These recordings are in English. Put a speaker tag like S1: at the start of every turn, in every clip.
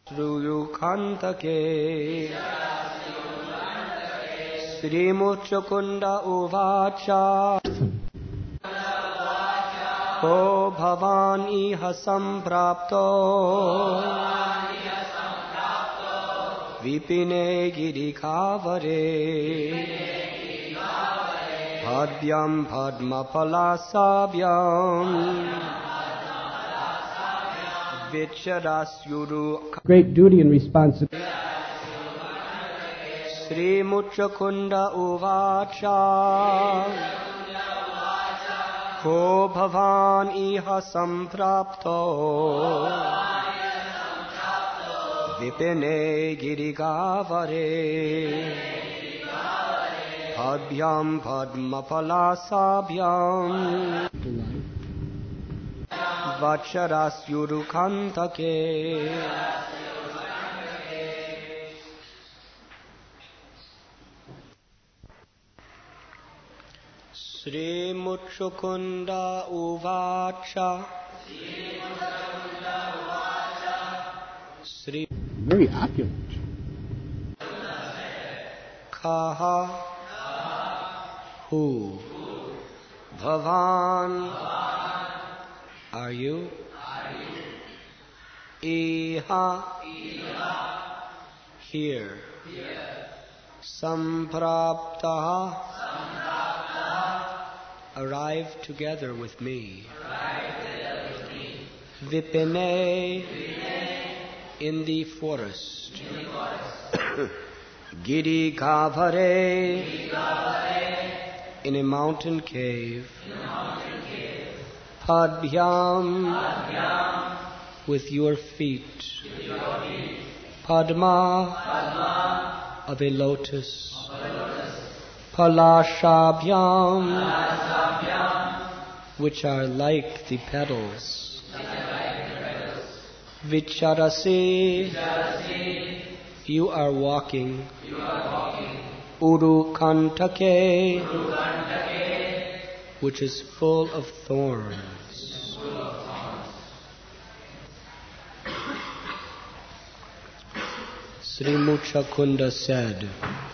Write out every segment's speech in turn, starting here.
S1: Sruyukantake Sri Muchukunda Uvacha Ko Bhavan Iha Samprapto Vipine Girikavare Padbyam Padma Palasabhyam Vicharasyuru.
S2: Great duty and responsibility.
S1: Sri Muchakunda Uvacha Ko Bhavan Iha Samprapto Vipine Girigavare Padbyam Padma Palasabhyam Vacharasyurukantake Sri Muchukunda Uvacha Sri
S2: Very opulent.
S1: Kaha Hu Bhavan Are you? Iha Here Samprapta Arrive together with me. Vipine in the forest. Girikavare in a mountain cave. Padbyam with your feet. Padma of a lotus. Palashabhyam which are like the petals. Vicharasi you are walking. Urukantake which is full of thorns. Sri Muchakunda said,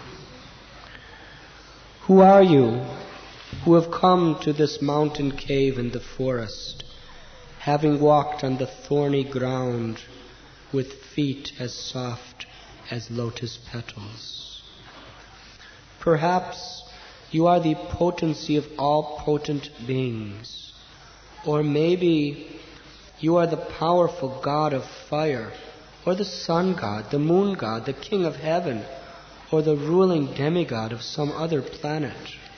S1: Who are you who have come to this mountain cave in the forest, having walked on the thorny ground with feet as soft as lotus petals? Perhaps you are the potency of all potent beings. Or maybe you are the powerful god of fire, or the sun god, the moon god, the king of heaven, or the ruling demigod of some other planet.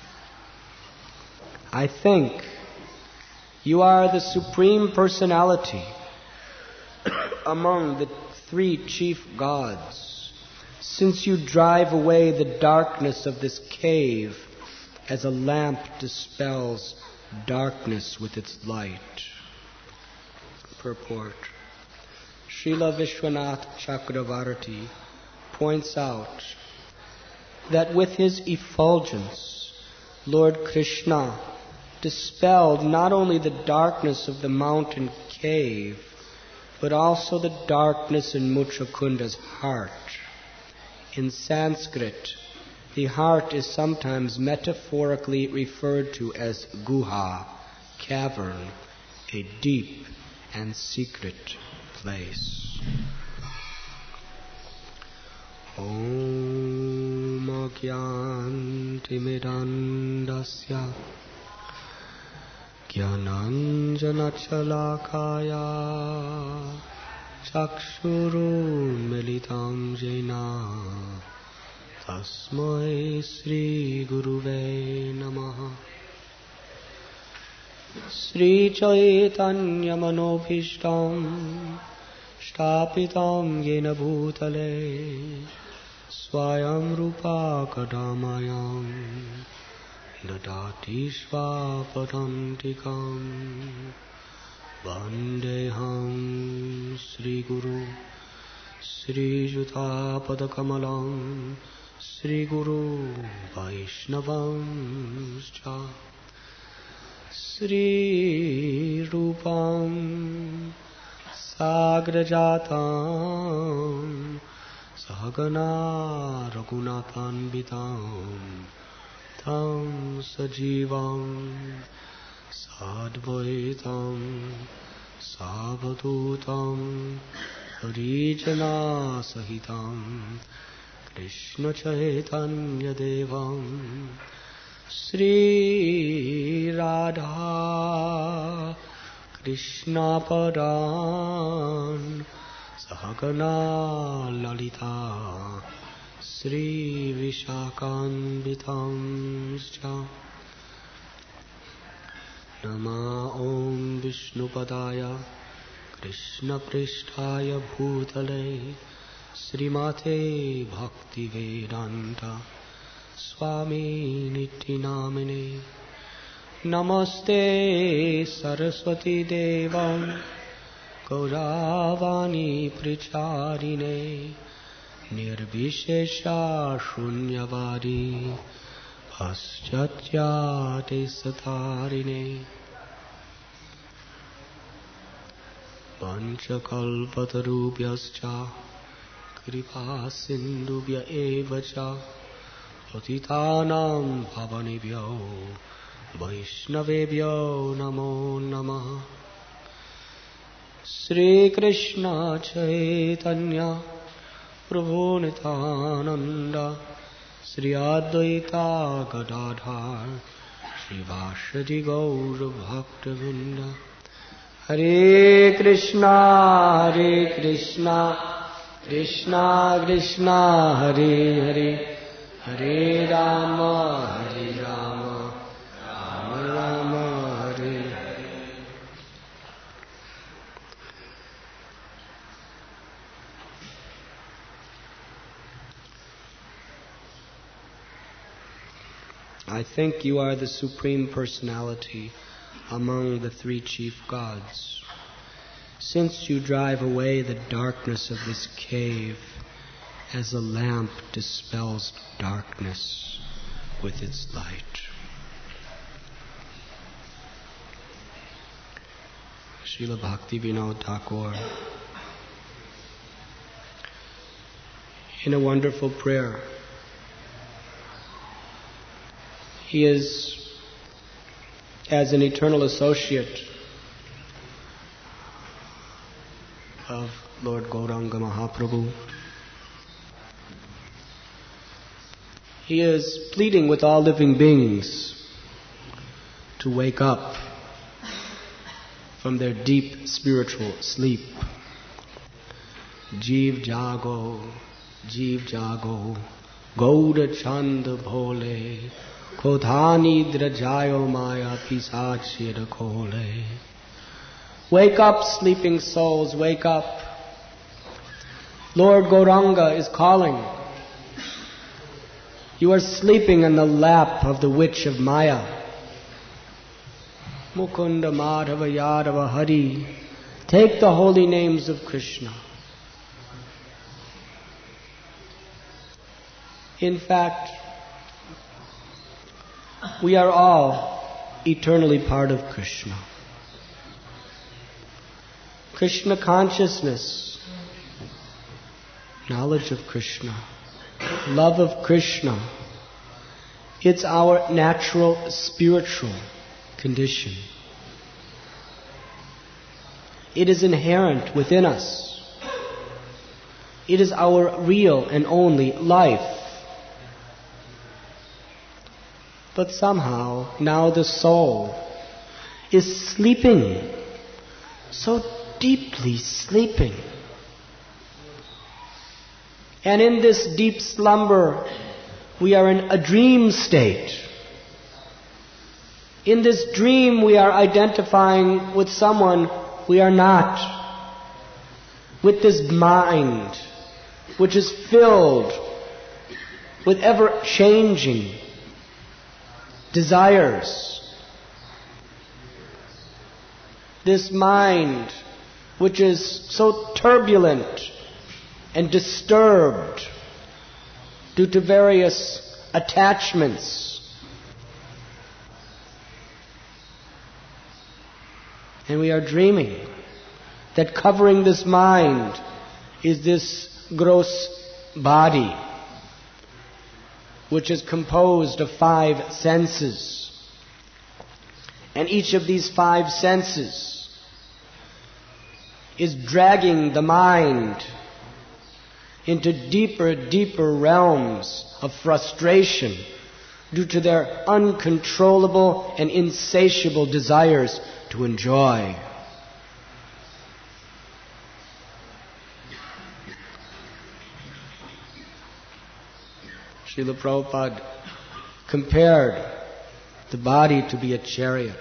S1: I think you are the supreme personality among the three chief gods, since you drive away the darkness of this cave as a lamp dispels darkness with its light. Purport. Srila Vishwanath Chakravarti points out that with his effulgence, Lord Krishna dispelled not only the darkness of the mountain cave, but also the darkness in Muchakunda's heart. In Sanskrit, the heart is sometimes metaphorically referred to as guha, cavern, a deep and secret place. Om Agyantimirandasya Gyananjanachalakaya Chakshuru Militam Jena Tasmai Sri Guruve Namaha. Sri Chaitanya Manobhishtam Shtapitam Yena Bhutale Swayam Rupa Kadamayam Dadati Svapadantikam Vandeham Sri Guru Sri Juta Padakamalam Sri Guru Vaishnavam Scha Sri Rupam Sagrajatam Sahagana Raghunathanvitam Tam Sajivam Sadvaitam Savadutam Harijana Sahitam Krishna Chaitanya Devam Sri Radha Krishna Padan Sahagana Lalita Sri Vishakanvitam Scha Nama Om Vishnupadaya Krishna Prishtaya Bhutale Srimate Bhakti Vedanta Swami Niti Namine Namaste Saraswati Devam Gauravani Pricharine Nirvishesha Shunyavadi Paschatya Satarine Panchakalpatarubhyascha Kripa Sindhubhya Evacha Patitanam Bhavanibhyo Vaishnavebhyo Namo Namaha Sri Krishna Chaitanya Prabhu Nityananda Sri Advaita Gadadhar Sri Vasadi Gaura Bhaktavinda Hare Krishna Krishna Krishna Hare Hare Hare Rama Rama Rama Hare Hare. I think you are the Supreme Personality among the three chief gods. Since you drive away the darkness of this cave as a lamp dispels darkness with its light. Srila Bhaktivinoda Thakur, in a wonderful prayer, he is, as an eternal associate of Lord Gauranga Mahaprabhu, he is pleading with all living beings to wake up from their deep spiritual sleep. Jeev jago, Gauda Chanda Bhole, Kodhani Drajayo Maya Pisachira Kole. Wake up, sleeping souls, wake up. Lord Gauranga is calling. You are sleeping in the lap of the witch of Maya. Mukunda Madhava Yadava Hari. Take the holy names of Krishna. In fact, we are all eternally part of Krishna. Krishna consciousness, knowledge of Krishna, love of Krishna, it's our natural spiritual condition. It is inherent within us. It is our real and only life. But somehow, now the soul is sleeping, so deeply sleeping. And in this deep slumber, we are in a dream state. In this dream, we are identifying with someone we are not. With this mind, which is filled with ever-changing desires. This mind, which is so turbulent and disturbed due to various attachments. And we are dreaming that covering this mind is this gross body, which is composed of 5 senses. And each of these 5 senses is dragging the mind into deeper, deeper realms of frustration due to their uncontrollable and insatiable desires to enjoy. Srila Prabhupada compared the body to be a chariot,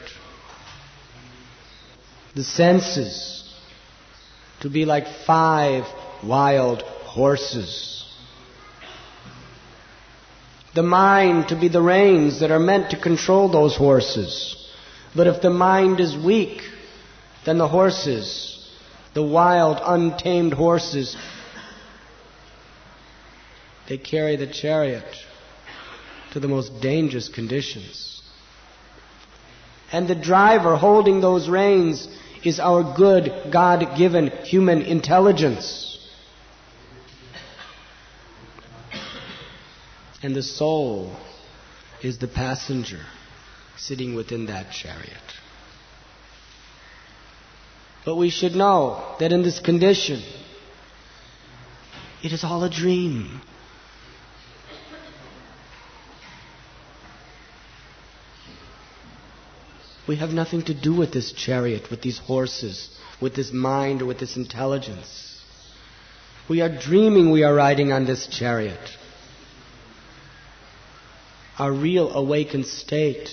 S1: the senses to be like 5 wild horses, the mind to be the reins that are meant to control those horses. But if the mind is weak, then the horses, the wild, untamed horses, they carry the chariot to the most dangerous conditions. And the driver holding those reins is our good, God-given human intelligence. And the soul is the passenger sitting within that chariot. But we should know that in this condition, it is all a dream. We have nothing to do with this chariot, with these horses, with this mind, or with this intelligence. We are dreaming we are riding on this chariot. Our real awakened state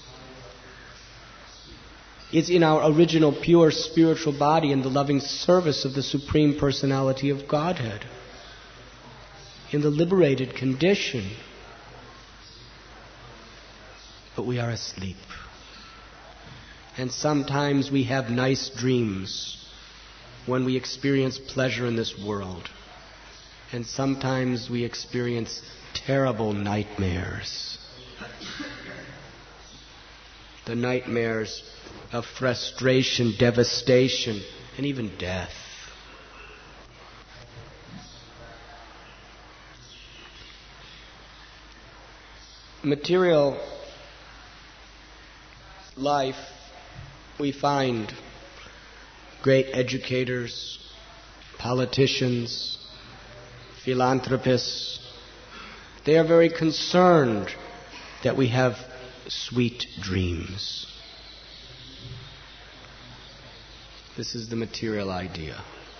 S1: is in our original pure spiritual body in the loving service of the Supreme Personality of Godhead, in the liberated condition. But we are asleep. And sometimes we have nice dreams when we experience pleasure in this world. And sometimes we experience terrible nightmares. The nightmares of frustration, devastation, and even death. Material life, we find great educators, politicians, philanthropists. They are very concerned that we have sweet dreams. This is the material idea.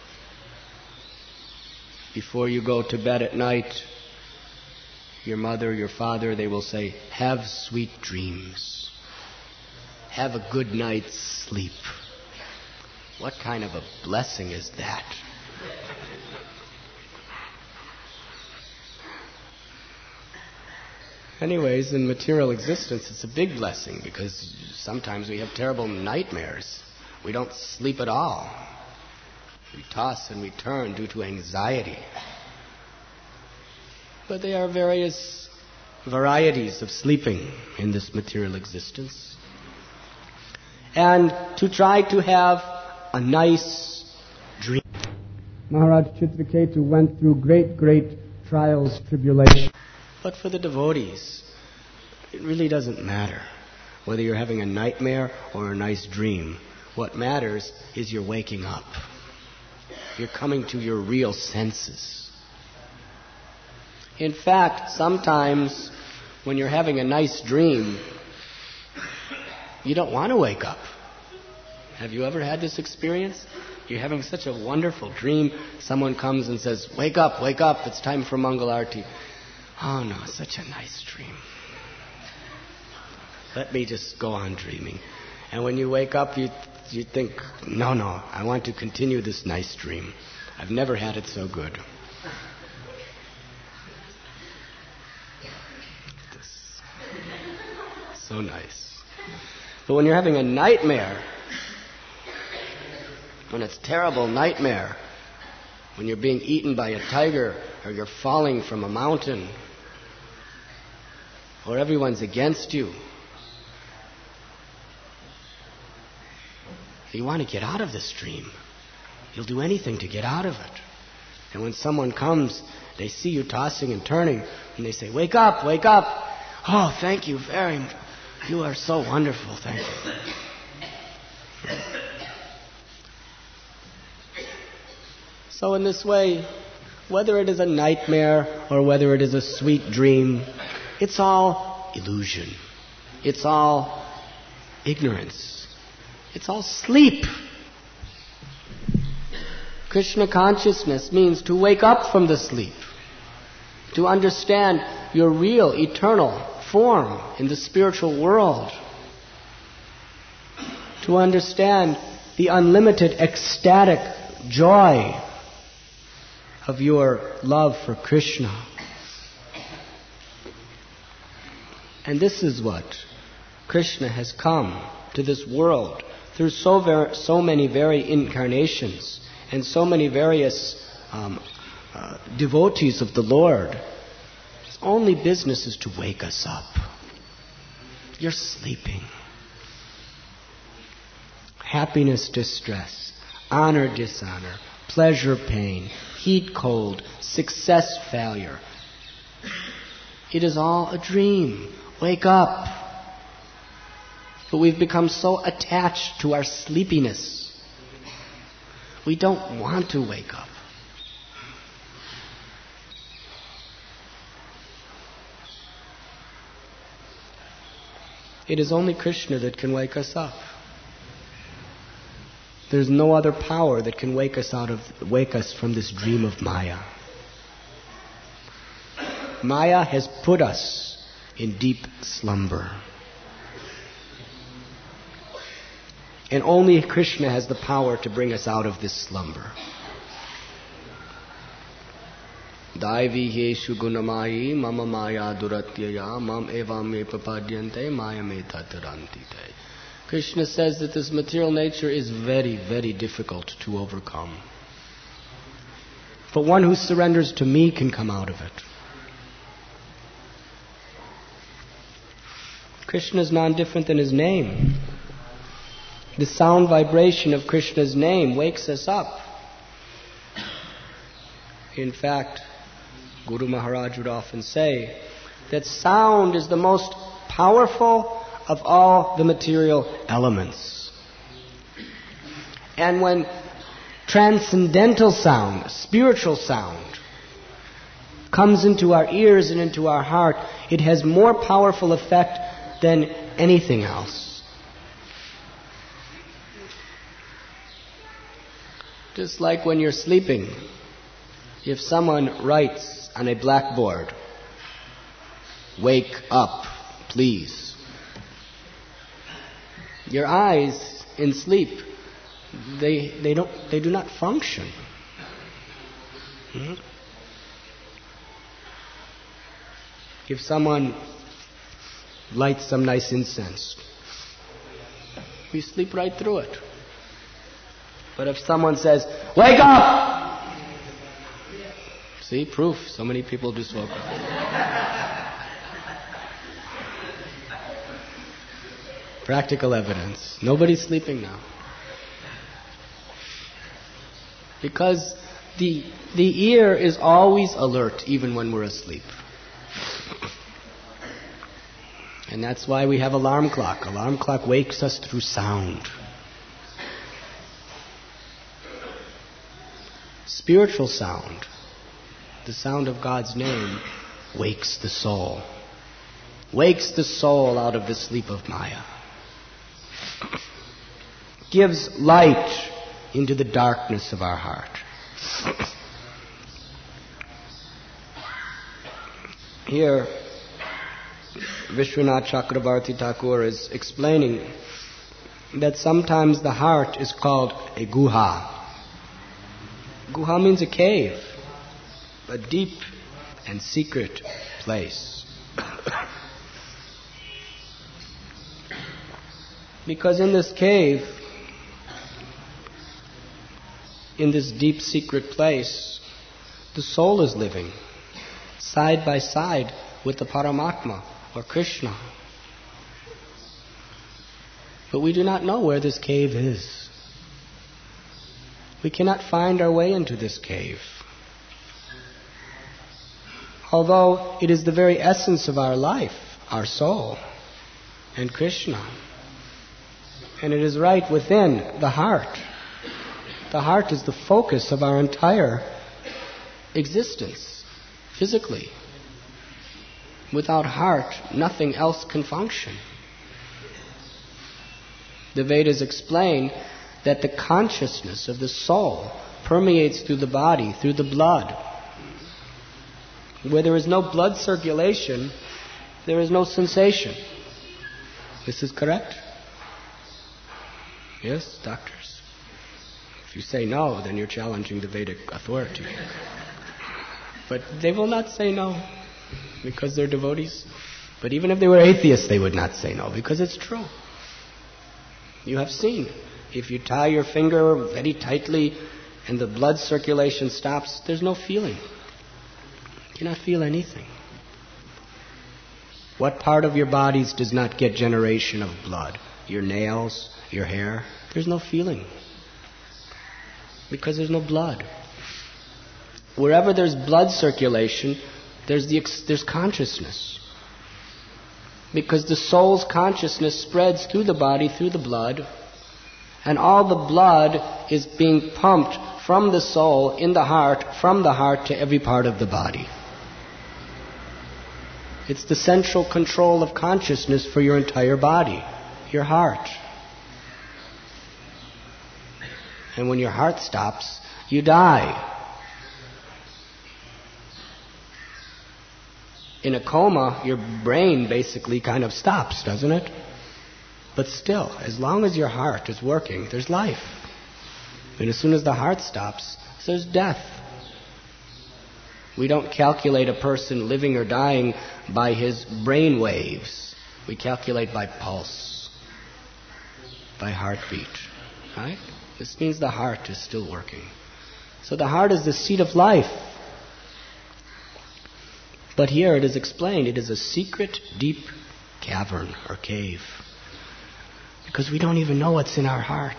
S1: Before you go to bed at night, your mother, your father, they will say, have sweet dreams. Have a good night's sleep. What kind of a blessing is that? Anyways, in material existence, it's a big blessing because sometimes we have terrible nightmares. We don't sleep at all. We toss and we turn due to anxiety. But there are various varieties of sleeping in this material existence. And to try to have a nice dream.
S2: Maharaj Chitraketu went through great trials, tribulations.
S1: But for the devotees, it really doesn't matter whether you're having a nightmare or a nice dream. What matters is you're waking up. You're coming to your real senses. In fact, sometimes when you're having a nice dream, you don't want to wake up. Have you ever had this experience? You're having such a wonderful dream. Someone comes and says, wake up, it's time for Mangal Arati. Oh no, such a nice dream. Let me just go on dreaming. And when you wake up, you think, no, I want to continue this nice dream. I've never had it so good. This. So nice. But when you're having a nightmare, when it's a terrible nightmare, when you're being eaten by a tiger, or you're falling from a mountain, or everyone's against you, you want to get out of this dream. You'll do anything to get out of it. And when someone comes, they see you tossing and turning, and they say, wake up, wake up. Oh, thank you very much. You are so wonderful, thank you. So in this way, whether it is a nightmare or whether it is a sweet dream, it's all illusion. It's all ignorance. It's all sleep. Krishna consciousness means to wake up from the sleep, to understand your real, eternal form in the spiritual world, to understand the unlimited, ecstatic joy of your love for Krishna. And this is what Krishna has come to this world through so many very incarnations and so many various devotees of the Lord. His only business is to wake us up. You're sleeping. Happiness, distress, honor, dishonor, pleasure, pain, heat, cold, success, failure. It is all a dream. Wake up. But we've become so attached to our sleepiness. We don't want to wake up. It is only Krishna that can wake us up. There's no other power that can wake us from this dream of Maya. Maya has put us in deep slumber. And only Krishna has the power to bring us out of this slumber. Daivi heshu gunamayi mama maya duratyaya mam evam me papadyante maya me tatarantite. Krishna says that this material nature is very, very difficult to overcome. But one who surrenders to me can come out of it. Krishna is non-different than his name. The sound vibration of Krishna's name wakes us up. In fact, Guru Maharaj would often say that sound is the most powerful of all the material elements. And when transcendental sound, spiritual sound, comes into our ears and into our heart, it has more powerful effect than anything else. Just like when you're sleeping, if someone writes on a blackboard, "Wake up, please," your eyes in sleep, they do not function. If someone lights some nice incense, we sleep right through it. But if someone says, "Wake up!" See, proof. So many people just woke up. Practical evidence. Nobody's sleeping now. Because the ear is always alert, even when we're asleep. And that's why we have alarm clock. Alarm clock wakes us through sound. Spiritual sound, the sound of God's name, wakes the soul. Wakes the soul out of the sleep of Maya. Gives light into the darkness of our heart. Here, Vishwanath Chakravarti Thakur is explaining that sometimes the heart is called a guha. Guha means a cave, a deep and secret place. Because in this cave, in this deep secret place, the soul is living side by side with the Paramatma or Krishna. But we do not know where this cave is. We cannot find our way into this cave. Although it is the very essence of our life, our soul, and Krishna. And it is right within the heart. The heart is the focus of our entire existence, physically. Without heart, nothing else can function. The Vedas explain that the consciousness of the soul permeates through the body, through the blood. Where there is no blood circulation, there is no sensation. This is correct? Yes, doctors? If you say no, then you're challenging the Vedic authority. But they will not say no, because they're devotees. But even if they were atheists, they would not say no, because it's true. You have seen, if you tie your finger very tightly and the blood circulation stops, there's no feeling. You cannot feel anything. What part of your bodies does not get generation of blood? Your nails, your hair? There's no feeling. Because there's no blood. Wherever there's blood circulation, there's consciousness. Because the soul's consciousness spreads through the body, through the blood, and all the blood is being pumped from the soul in the heart, from the heart to every part of the body. It's the central control of consciousness for your entire body, your heart. And when your heart stops, you die. In a coma, your brain basically kind of stops, doesn't it? But still, as long as your heart is working, there's life. And as soon as the heart stops, there's death. We don't calculate a person living or dying by his brain waves. We calculate by pulse, by heartbeat. Right? This means the heart is still working. So the heart is the seat of life. But here it is explained, it is a secret, deep cavern or cave. Because we don't even know what's in our heart.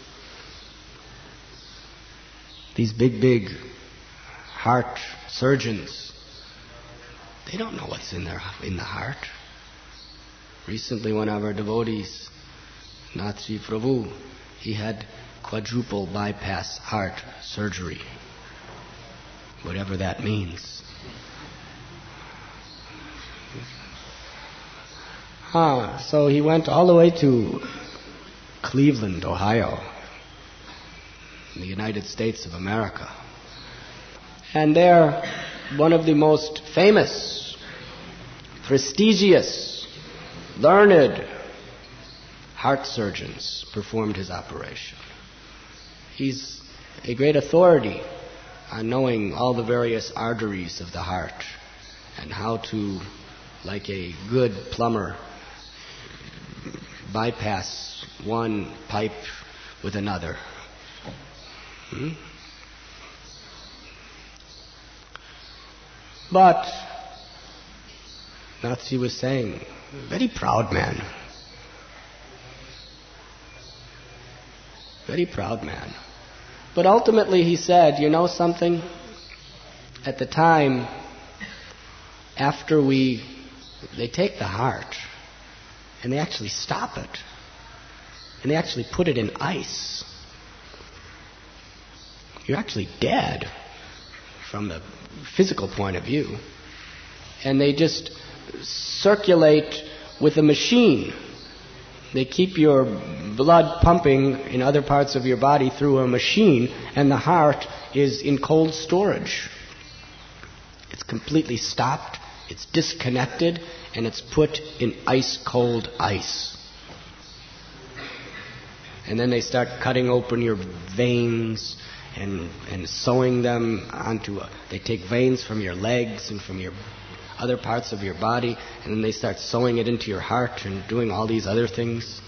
S1: These big heart surgeons, they don't know what's in the heart. Recently, one of our devotees, Nathji Prabhu, he had quadruple bypass heart surgery. Whatever that means. So he went all the way to Cleveland, Ohio, in the United States of America. And there, one of the most famous, prestigious, learned heart surgeons performed his operation. He's a great authority on knowing all the various arteries of the heart and how to, like a good plumber, bypass one pipe with another. But Nathji was saying, very proud man. Very proud man. But ultimately he said, you know something? At the time, after they take the heart and they actually stop it. And they actually put it in ice. You're actually dead from the physical point of view. And they just circulate with a machine. They keep your blood pumping in other parts of your body through a machine, and the heart is in cold storage. It's completely stopped, it's disconnected, and it's put in ice-cold ice. And then they start cutting open your veins and sewing them onto they take veins from your legs and from your other parts of your body, and then they start sewing it into your heart and doing all these other things.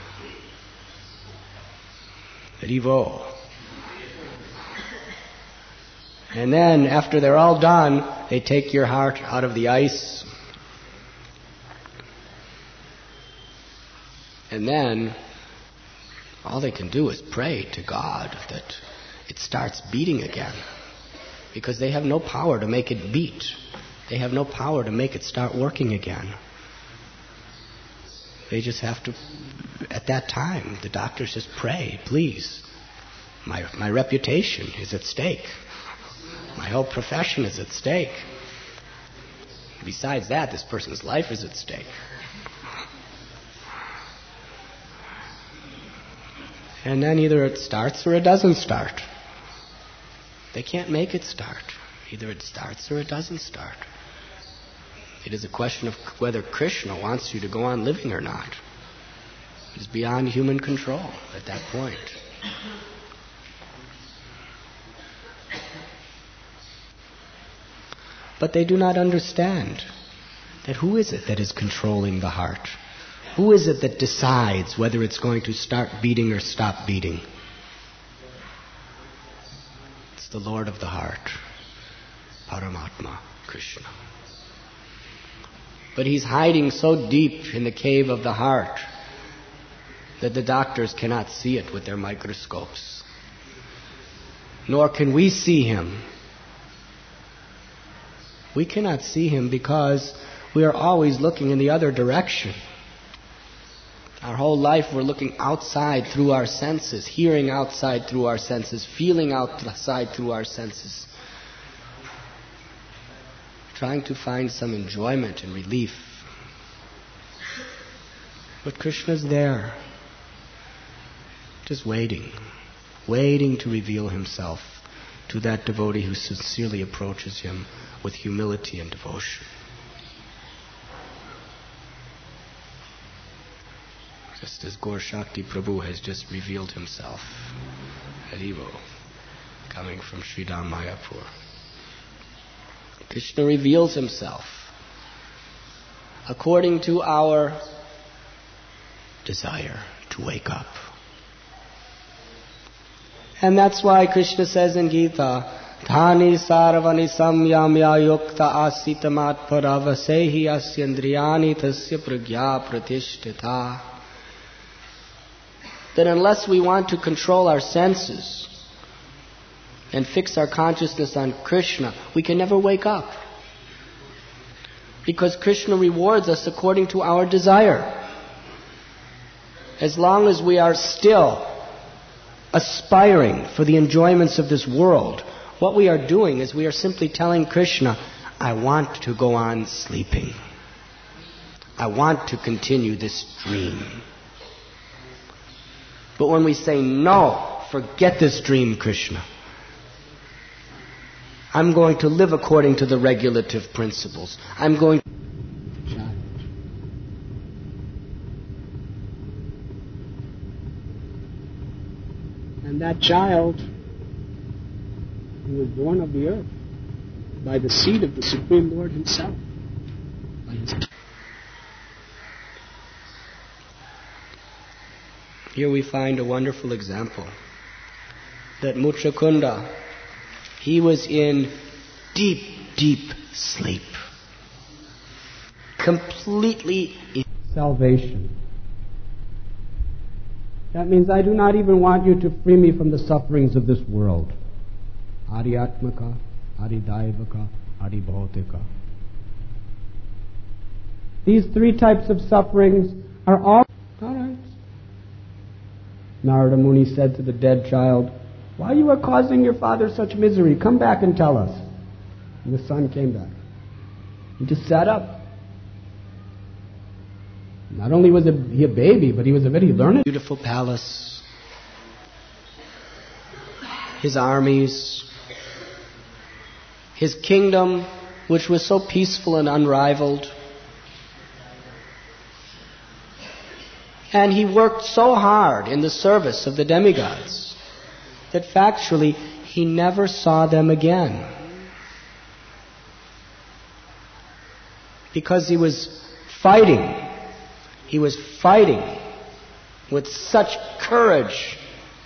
S1: Rivo. And then, after they're all done, they take your heart out of the ice. And then, all they can do is pray to God that it starts beating again. Because they have no power to make it beat. They have no power to make it start working again. They just have to, at that time, the doctors just pray, please. My reputation is at stake. My whole profession is at stake. Besides that, this person's life is at stake. And then either it starts or it doesn't start. They can't make it start. Either it starts or it doesn't start. It is a question of whether Krishna wants you to go on living or not. It is beyond human control at that point. But they do not understand that who is it that is controlling the heart? Who is it that decides whether it's going to start beating or stop beating? It's the Lord of the heart, Paramatma, Krishna. But He's hiding so deep in the cave of the heart that the doctors cannot see it with their microscopes. Nor can we see Him. We cannot see Him because we are always looking in the other direction. Our whole life we're looking outside through our senses, hearing outside through our senses, feeling outside through our senses, trying to find some enjoyment and relief. But Krishna's there, just waiting to reveal Himself to that devotee who sincerely approaches Him with humility and devotion. Just as Gaur Shakti Prabhu has just revealed himself, Haribo, coming from Sridham Mayapur. Krishna reveals Himself according to our desire to wake up. And that's why Krishna says in Gita, Dhani sarvani samyamya yukta asitamat paravasehi asyandriyani tasya pragya pratishtita. That unless we want to control our senses and fix our consciousness on Krishna, we can never wake up. Because Krishna rewards us according to our desire. As long as we are still aspiring for the enjoyments of this world, what we are doing is we are simply telling Krishna, I want to go on sleeping. I want to continue this dream. But when we say, no, forget this dream, Krishna. I'm going to live according to the regulative principles. I'm going to...
S2: And that child, who was born of the earth by the seed of the Supreme Lord Himself.
S1: Here we find a wonderful example that Muchakunda, he was in deep, deep sleep. Completely in
S2: salvation. That means I do not even want you to free me from the sufferings of this world. Ariatmaka, Aridaivaka, Aribhautika. These three types of sufferings are all right. Narada Muni said to the dead child, why you are causing your father such misery? Come back and tell us. And the son came back. He just sat up. Not only was he a baby, but he was a very learned.
S1: Beautiful palace, his armies, his kingdom, which was so peaceful and unrivaled. And he worked so hard in the service of the demigods that factually he never saw them again. Because he was fighting. He was fighting with such courage,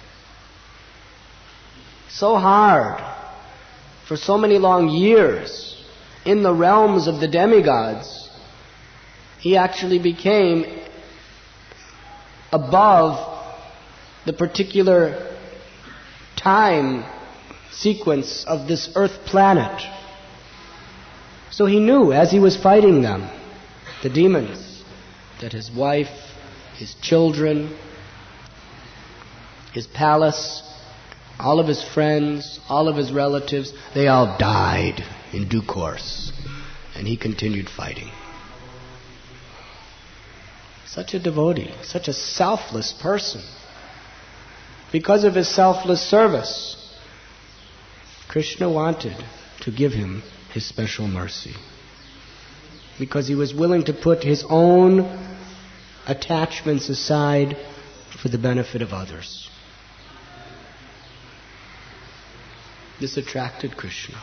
S1: so hard, for so many long years, in the realms of the demigods. He actually became above the particular time sequence of this earth planet. So he knew as he was fighting them, the demons, that his wife, his children, his palace, all of his friends, all of his relatives, they all died in due course. And he continued fighting. Such a devotee, such a selfless person. Because of his selfless service, Krishna wanted to give him his special mercy. Because he was willing to put his own attachments aside for the benefit of others. This attracted Krishna.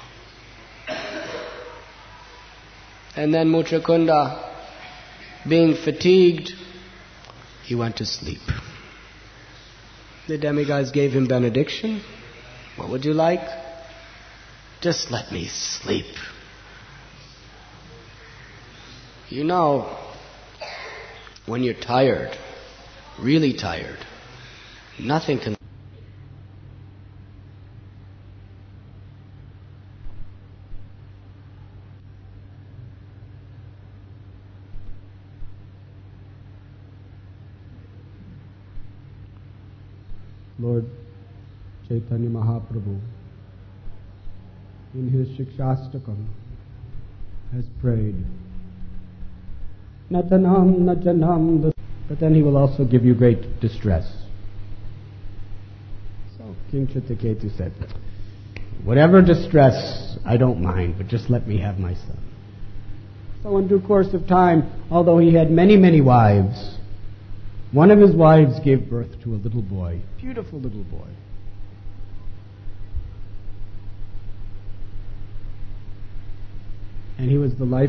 S1: And then Muchakunda, being fatigued, he went to sleep. The demigods gave him benediction. What would you like? Just let me sleep. You know, when you're tired, really tired, nothing can...
S2: Lord Chaitanya Mahaprabhu, in his Shikshastakam, has prayed, Natanam Najanam, but then he will also give you great distress. So King Chitraketu said, whatever distress, I don't mind, but just let me have my son. So in due course of time, although he had many, many wives, one of his wives gave birth to a little boy, beautiful little boy. And he was the life.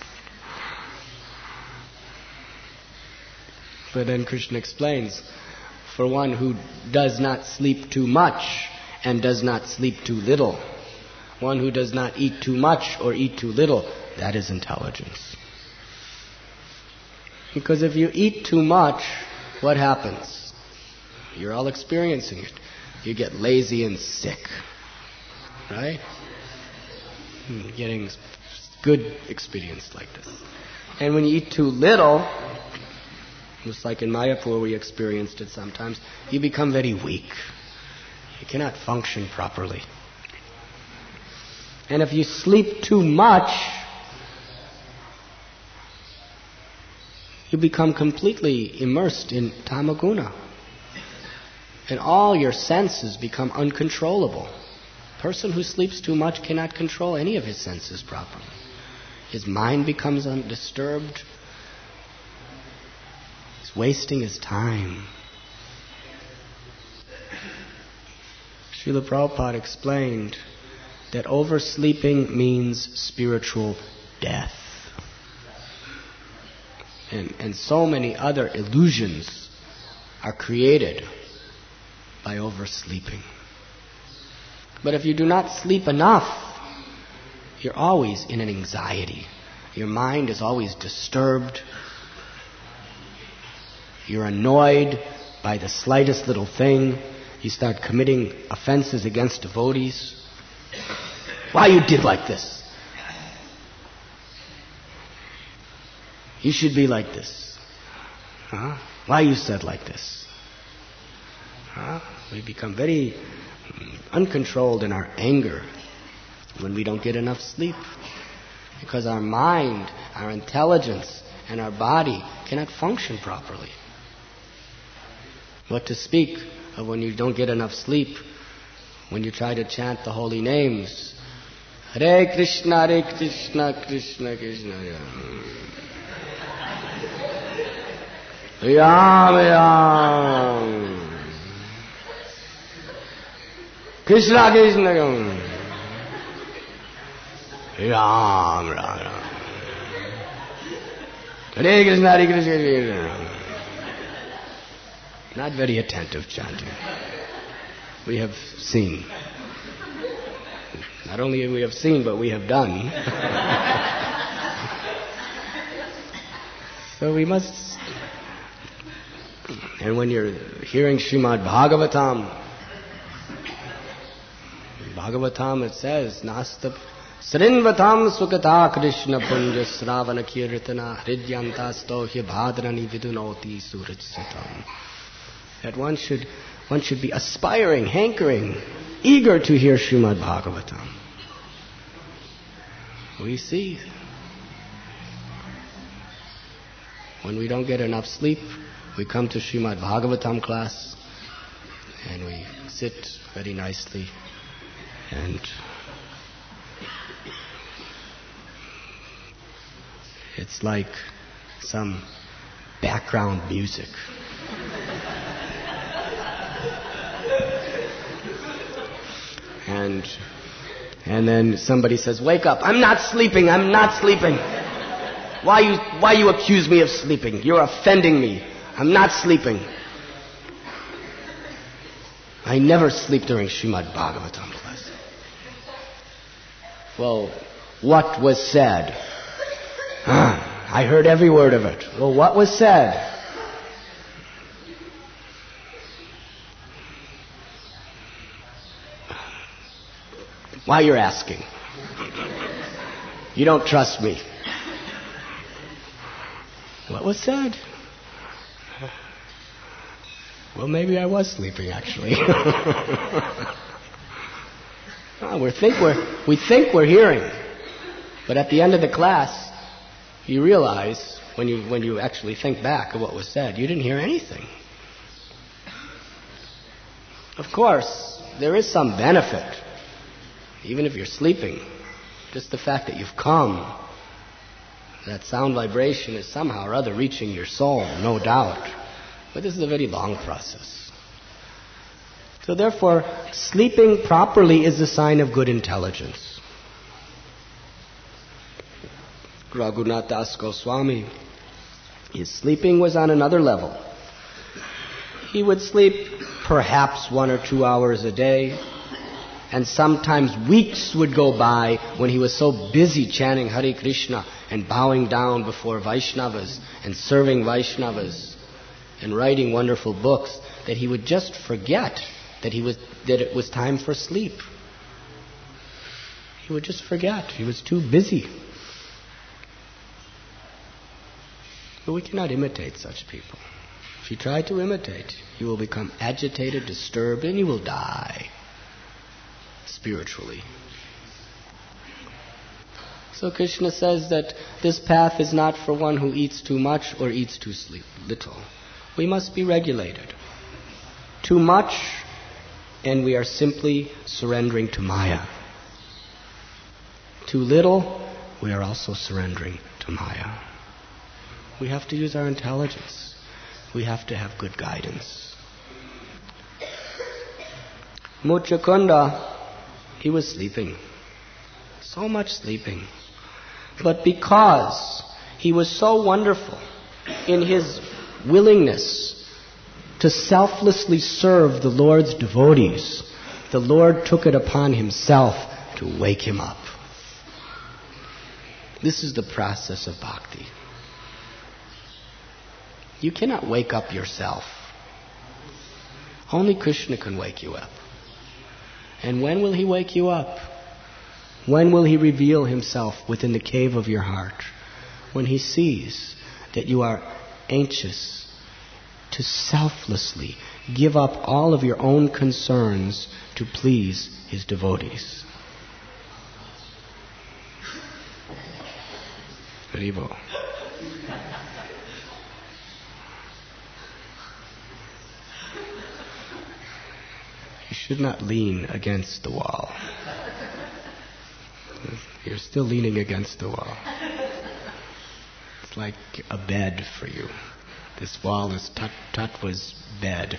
S1: But then Krishna explains, for one who does not sleep too much and does not sleep too little, one who does not eat too much or eat too little, that is intelligence. Because if you eat too much, what happens? You're all experiencing it. You get lazy and sick. Right? Getting good experience like this. And when you eat too little, just like in Mayapur we experienced it sometimes, you become very weak. You cannot function properly. And if you sleep too much, you become completely immersed in tamaguna. And all your senses become uncontrollable. A person who sleeps too much cannot control any of his senses properly. His mind becomes undisturbed. He's wasting his time. Srila Prabhupada explained that oversleeping means spiritual death. And so many other illusions are created by oversleeping. But if you do not sleep enough, you're always in an anxiety. Your mind is always disturbed. You're annoyed by the slightest little thing. You start committing offenses against devotees. Why you did like this? You should be like this. Huh? Why you said like this? Huh? We become very uncontrolled in our anger when we don't get enough sleep. Because our mind, our intelligence, and our body cannot function properly. What to speak of when you don't get enough sleep, when you try to chant the holy names. Hare Krishna, Krishna Krishna, Ram Ram, Krishna Krishna, Ram Ram, Hare Krishna, Hare Krishna. Not very attentive chanting. We have seen. Not only we have seen, but we have done. So we must... And when you're hearing Srimad Bhagavatam, Bhagavatam it says, Nasta Srinvatam Sukata Krishna Punja Sravana Kirtana Hridyantasto Hibhadrani Vidunoti Surajsatam. That one should be aspiring, hankering, eager to hear Srimad Bhagavatam. We see when we don't get enough sleep, we come to Srimad Bhagavatam class and we sit very nicely and it's like some background music. And then somebody says, "Wake up. I'm not sleeping. I'm not sleeping. Why you accuse me of sleeping? You're offending me. I'm not sleeping." I never sleep during Srimad Bhagavatam class. Well, what was said? I heard every word of it. Well, what was said? Why you're asking? You don't trust me. What was said? Well, maybe I was sleeping, actually. We think we're hearing, but at the end of the class, you realize when you actually think back of what was said, you didn't hear anything. Of course, there is some benefit, even if you're sleeping. Just the fact that you've come, that sound vibration is somehow or other reaching your soul, no doubt. But this is a very long process. So therefore, sleeping properly is a sign of good intelligence. Raghunath Das Goswami, his sleeping was on another level. He would sleep perhaps 1 or 2 hours a day, and sometimes weeks would go by when he was so busy chanting Hare Krishna and bowing down before Vaishnavas and serving Vaishnavas and writing wonderful books that he would just forget that it was time for sleep. He would just forget. He was too busy. But we cannot imitate such people. If you try to imitate, you will become agitated, disturbed, and you will die spiritually. So Krishna says that this path is not for one who eats too much or eats too little. We must be regulated. Too much, and we are simply surrendering to Maya. Too little, we are also surrendering to Maya. We have to use our intelligence. We have to have good guidance. Muchakunda, he was sleeping. So much sleeping. But because he was so wonderful in his willingness to selflessly serve the Lord's devotees, the Lord took it upon himself to wake him up. This is the process of bhakti. You cannot wake up yourself. Only Krishna can wake you up. And when will he wake you up? When will he reveal himself within the cave of your heart? When he sees that you are anxious to selflessly give up all of your own concerns to please his devotees. Haribo. You should not lean against the wall. You're still leaning against the wall. It's like a bed for you. This wall is Tattva's bed.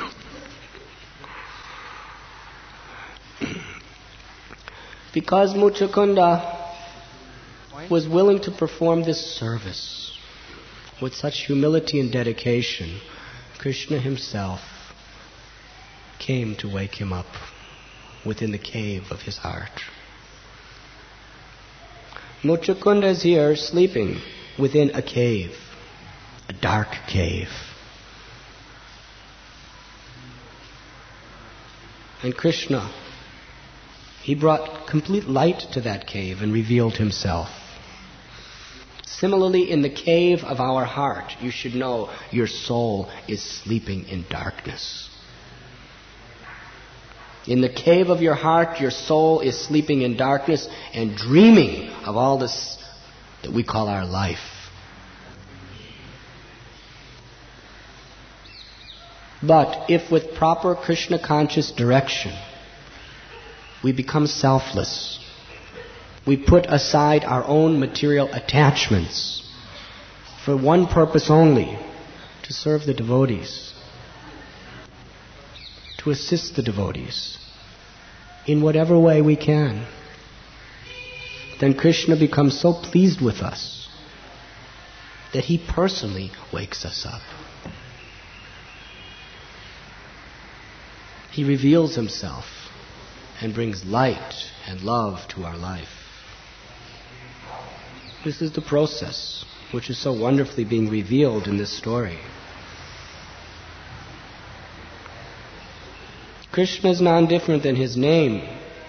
S1: Because Muchakunda was willing to perform this service with such humility and dedication, Krishna himself came to wake him up within the cave of his heart. Muchakunda is here sleeping within a cave, a dark cave. And Krishna He brought complete light to that cave and revealed himself. Similarly, in the cave of our heart, you should know your soul is sleeping in darkness. In the cave of your heart, your soul is sleeping in darkness and dreaming of all this that we call our life. But if with proper Krishna conscious direction, we become selfless, we put aside our own material attachments for one purpose only, to serve the devotees, to assist the devotees in whatever way we can, then Krishna becomes so pleased with us that he personally wakes us up. He reveals himself and brings light and love to our life. This is the process which is so wonderfully being revealed in this story. Krishna is non-different than his name.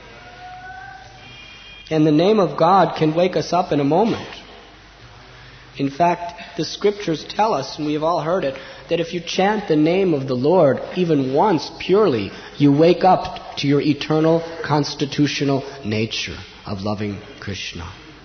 S1: And the name of God can wake us up in a moment. In fact, the scriptures tell us, and we have all heard it, that if you chant the name of the Lord even once purely, you wake up to your eternal constitutional nature of loving Krishna.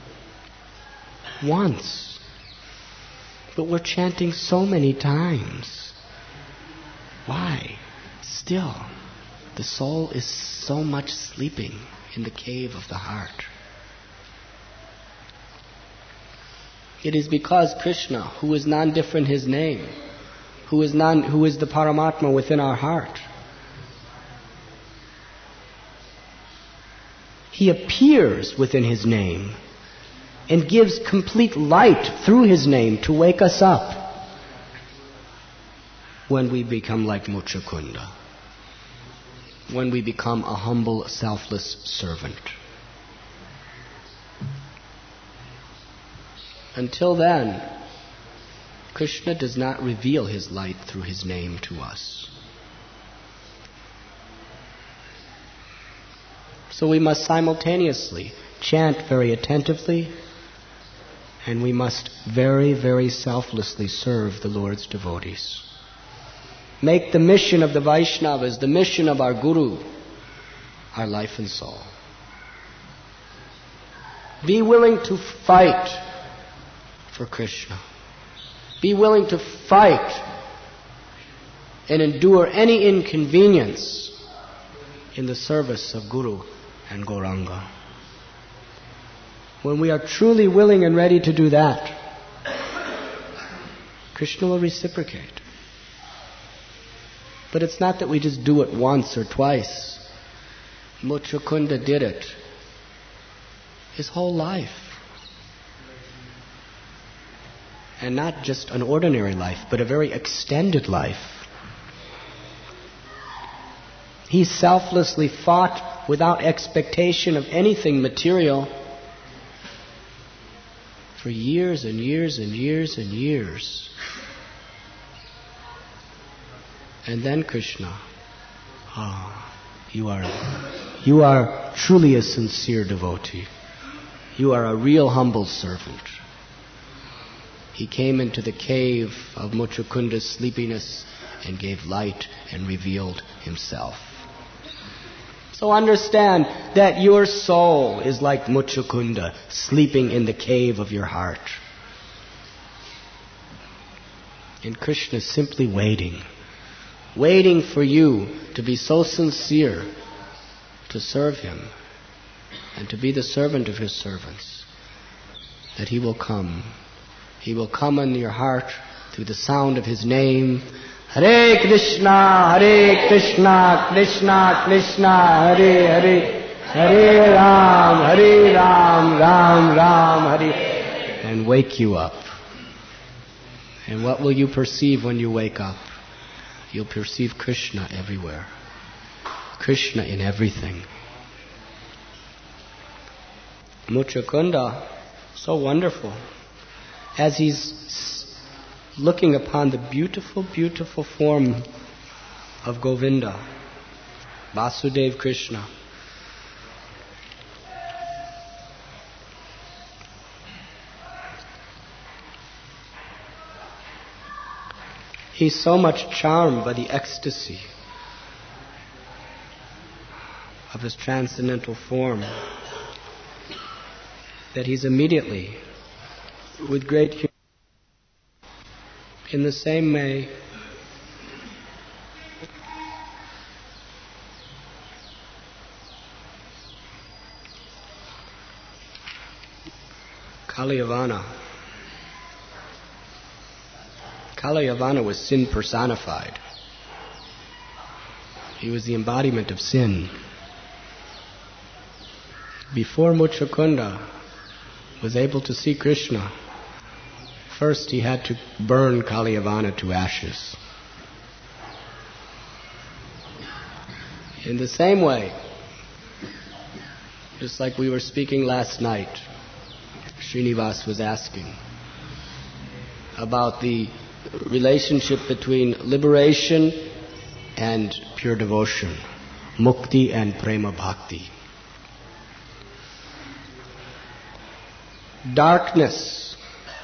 S1: Once. But we're chanting so many times. Why? Still, the soul is so much sleeping in the cave of the heart. It is because Krishna, who is non-different his name, who is the Paramatma within our heart, he appears within his name and gives complete light through his name to wake us up when we become like Muchukunda, when we become a humble, selfless servant. Until then, Krishna does not reveal his light through his name to us. So we must simultaneously chant very attentively, and we must very, very selflessly serve the Lord's devotees. Make the mission of the Vaishnavas, the mission of our Guru, our life and soul. Be willing to fight for Krishna. Be willing to fight and endure any inconvenience in the service of Guru and Gauranga. When we are truly willing and ready to do that, Krishna will reciprocate. But it's not that we just do it once or twice. Muchukunda did it his whole life. And not just an ordinary life, but a very extended life. He selflessly fought without expectation of anything material for years and years and years and years. And then Krishna, you are truly a sincere devotee. You are a real humble servant. He came into the cave of Muchukunda's sleepiness and gave light and revealed himself. So understand that your soul is like Muchukunda, sleeping in the cave of your heart. And Krishna is simply waiting for you to be so sincere to serve him and to be the servant of his servants that he will come. He will come in your heart through the sound of his name. Hare Krishna, Krishna Krishna, Hare Hare, Hare Ram, Ram Ram, Hare. And wake you up. And what will you perceive when you wake up? You'll perceive Krishna everywhere. Krishna in everything. Muchukunda, so wonderful. As he's looking upon the beautiful, beautiful form of Govinda, Vasudeva Krishna, He's so much charmed by the ecstasy of his transcendental form that he's immediately, with great humility, in the same way, Kalayavana was sin personified. He was the embodiment of sin. Before Muchukunda was able to see Krishna, first he had to burn Kalayavana to ashes. In the same way, just like we were speaking last night, Srinivas was asking about the relationship between liberation and pure devotion, mukti and prema bhakti. Darkness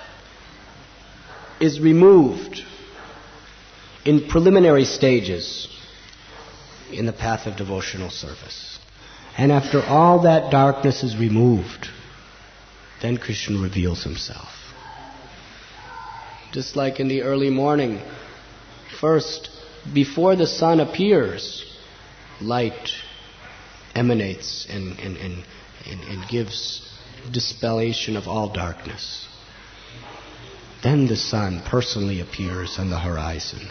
S1: is removed in preliminary stages in the path of devotional service. And after all that darkness is removed, then Krishna reveals himself. Just like in the early morning, first, before the sun appears, light emanates and gives dispellation of all darkness. Then the sun personally appears on the horizon.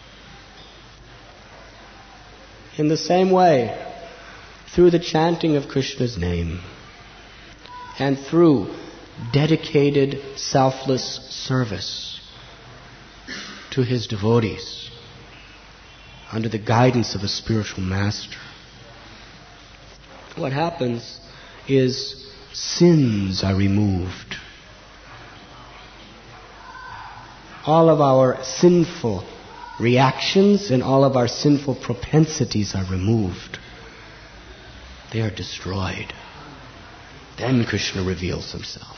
S1: In the same way, through the chanting of Krishna's name and through dedicated, selfless service to his devotees under the guidance of a spiritual master, what happens is sins are removed. All of our sinful reactions and all of our sinful propensities are removed. They are destroyed. Then Krishna reveals himself.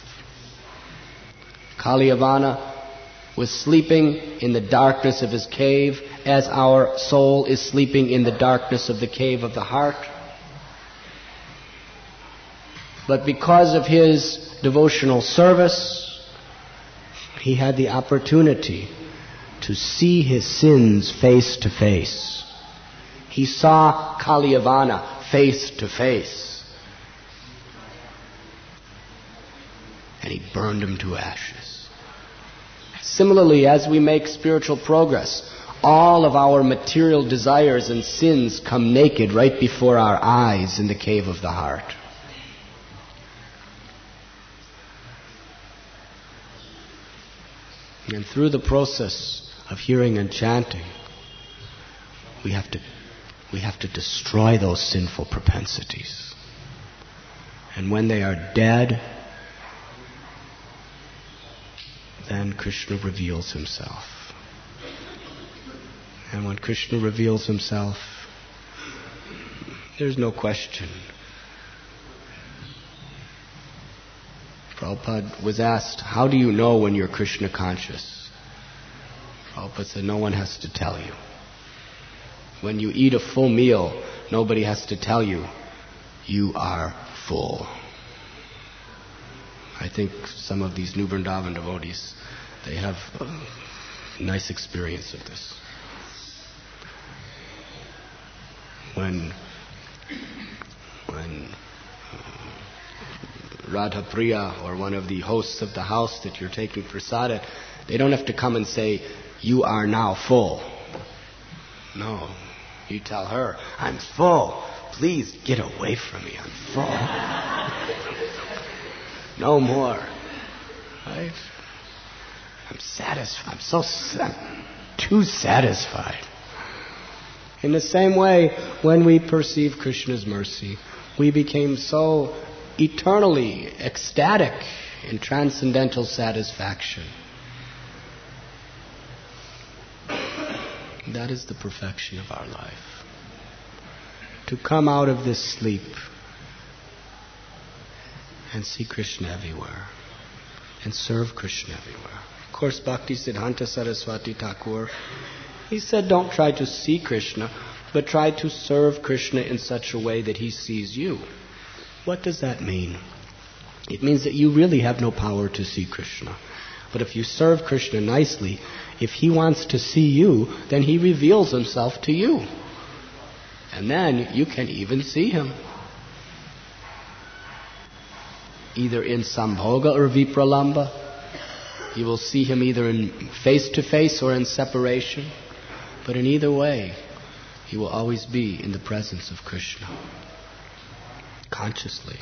S1: Kalyavana was sleeping in the darkness of his cave as our soul is sleeping in the darkness of the cave of the heart. But because of his devotional service, he had the opportunity to see his sins face to face. He saw Kalyavana face to face. And he burned him to ashes. Similarly, as we make spiritual progress, all of our material desires and sins come naked right before our eyes in the cave of the heart. And through the process of hearing and chanting, we have to destroy those sinful propensities. And when they are dead, then Krishna reveals himself. And when Krishna reveals himself, there's no question. Prabhupada was asked, how do you know when you're Krishna conscious? Prabhupada said, no one has to tell you. When you eat a full meal, nobody has to tell you, you are full. I think some of these New Vrindavan devotees, they have a nice experience of this. When Radha Priya or one of the hosts of the house that you're taking prasada, they don't have to come and say, you are now full. No. You tell her, I'm full. Please get away from me. I'm full. No more. Right? I'm satisfied. I'm too satisfied. In the same way, when we perceive Krishna's mercy, we became so eternally ecstatic in transcendental satisfaction. That is the perfection of our life. To come out of this sleep and see Krishna everywhere and serve Krishna everywhere. course, Bhaktisiddhanta Saraswati Thakur, he said, don't try to see Krishna, but try to serve Krishna in such a way that he sees you. What does that mean? It means that you really have no power to see Krishna. But if you serve Krishna nicely, if he wants to see you, then he reveals himself to you. And then you can even see him. Either in Sambhoga or Vipralamba. You will see him either in face-to-face or in separation. But in either way, he will always be in the presence of Krishna. Consciously.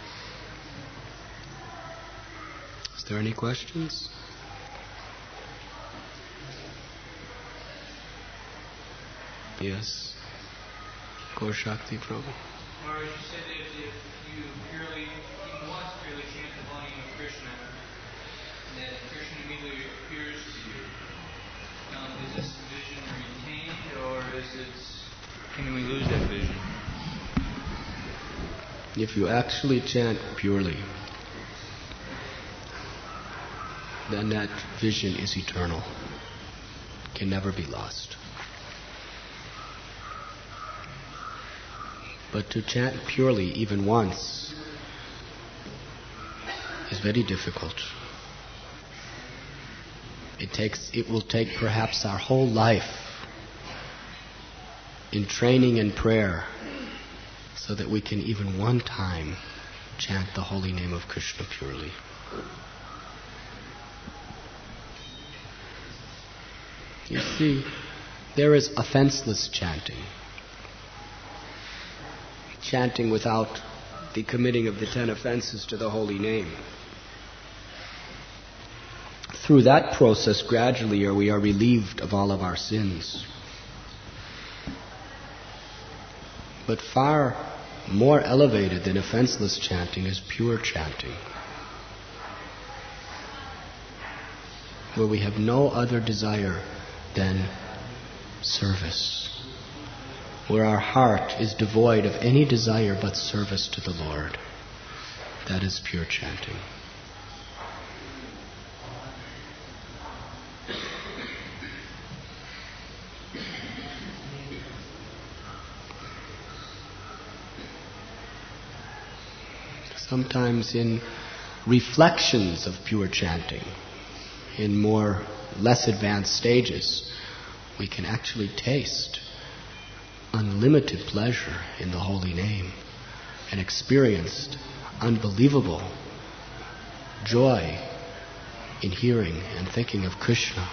S1: Is there any questions? Yes. Gaur Shakti Prabhu.
S3: Maharaj, you said that if you purely, even once purely chant the volume of Krishna, that Krishna immediately appears to you. Is this vision retained, or can we lose that vision?
S1: If you actually chant purely, then that vision is eternal. Can never be lost. But to chant purely even once is very difficult. It will take perhaps our whole life in training and prayer so that we can even one time chant the holy name of Krishna purely. You see, there is offenseless chanting. Chanting without the committing of the 10 offenses to the holy name. Through that process, gradually we are relieved of all of our sins. But far more elevated than offenseless chanting is pure chanting, where we have no other desire than service, where our heart is devoid of any desire but service to the Lord. That is pure chanting. Sometimes in reflections of pure chanting, in less advanced stages, we can actually taste unlimited pleasure in the holy name and experienced unbelievable joy in hearing and thinking of Krishna.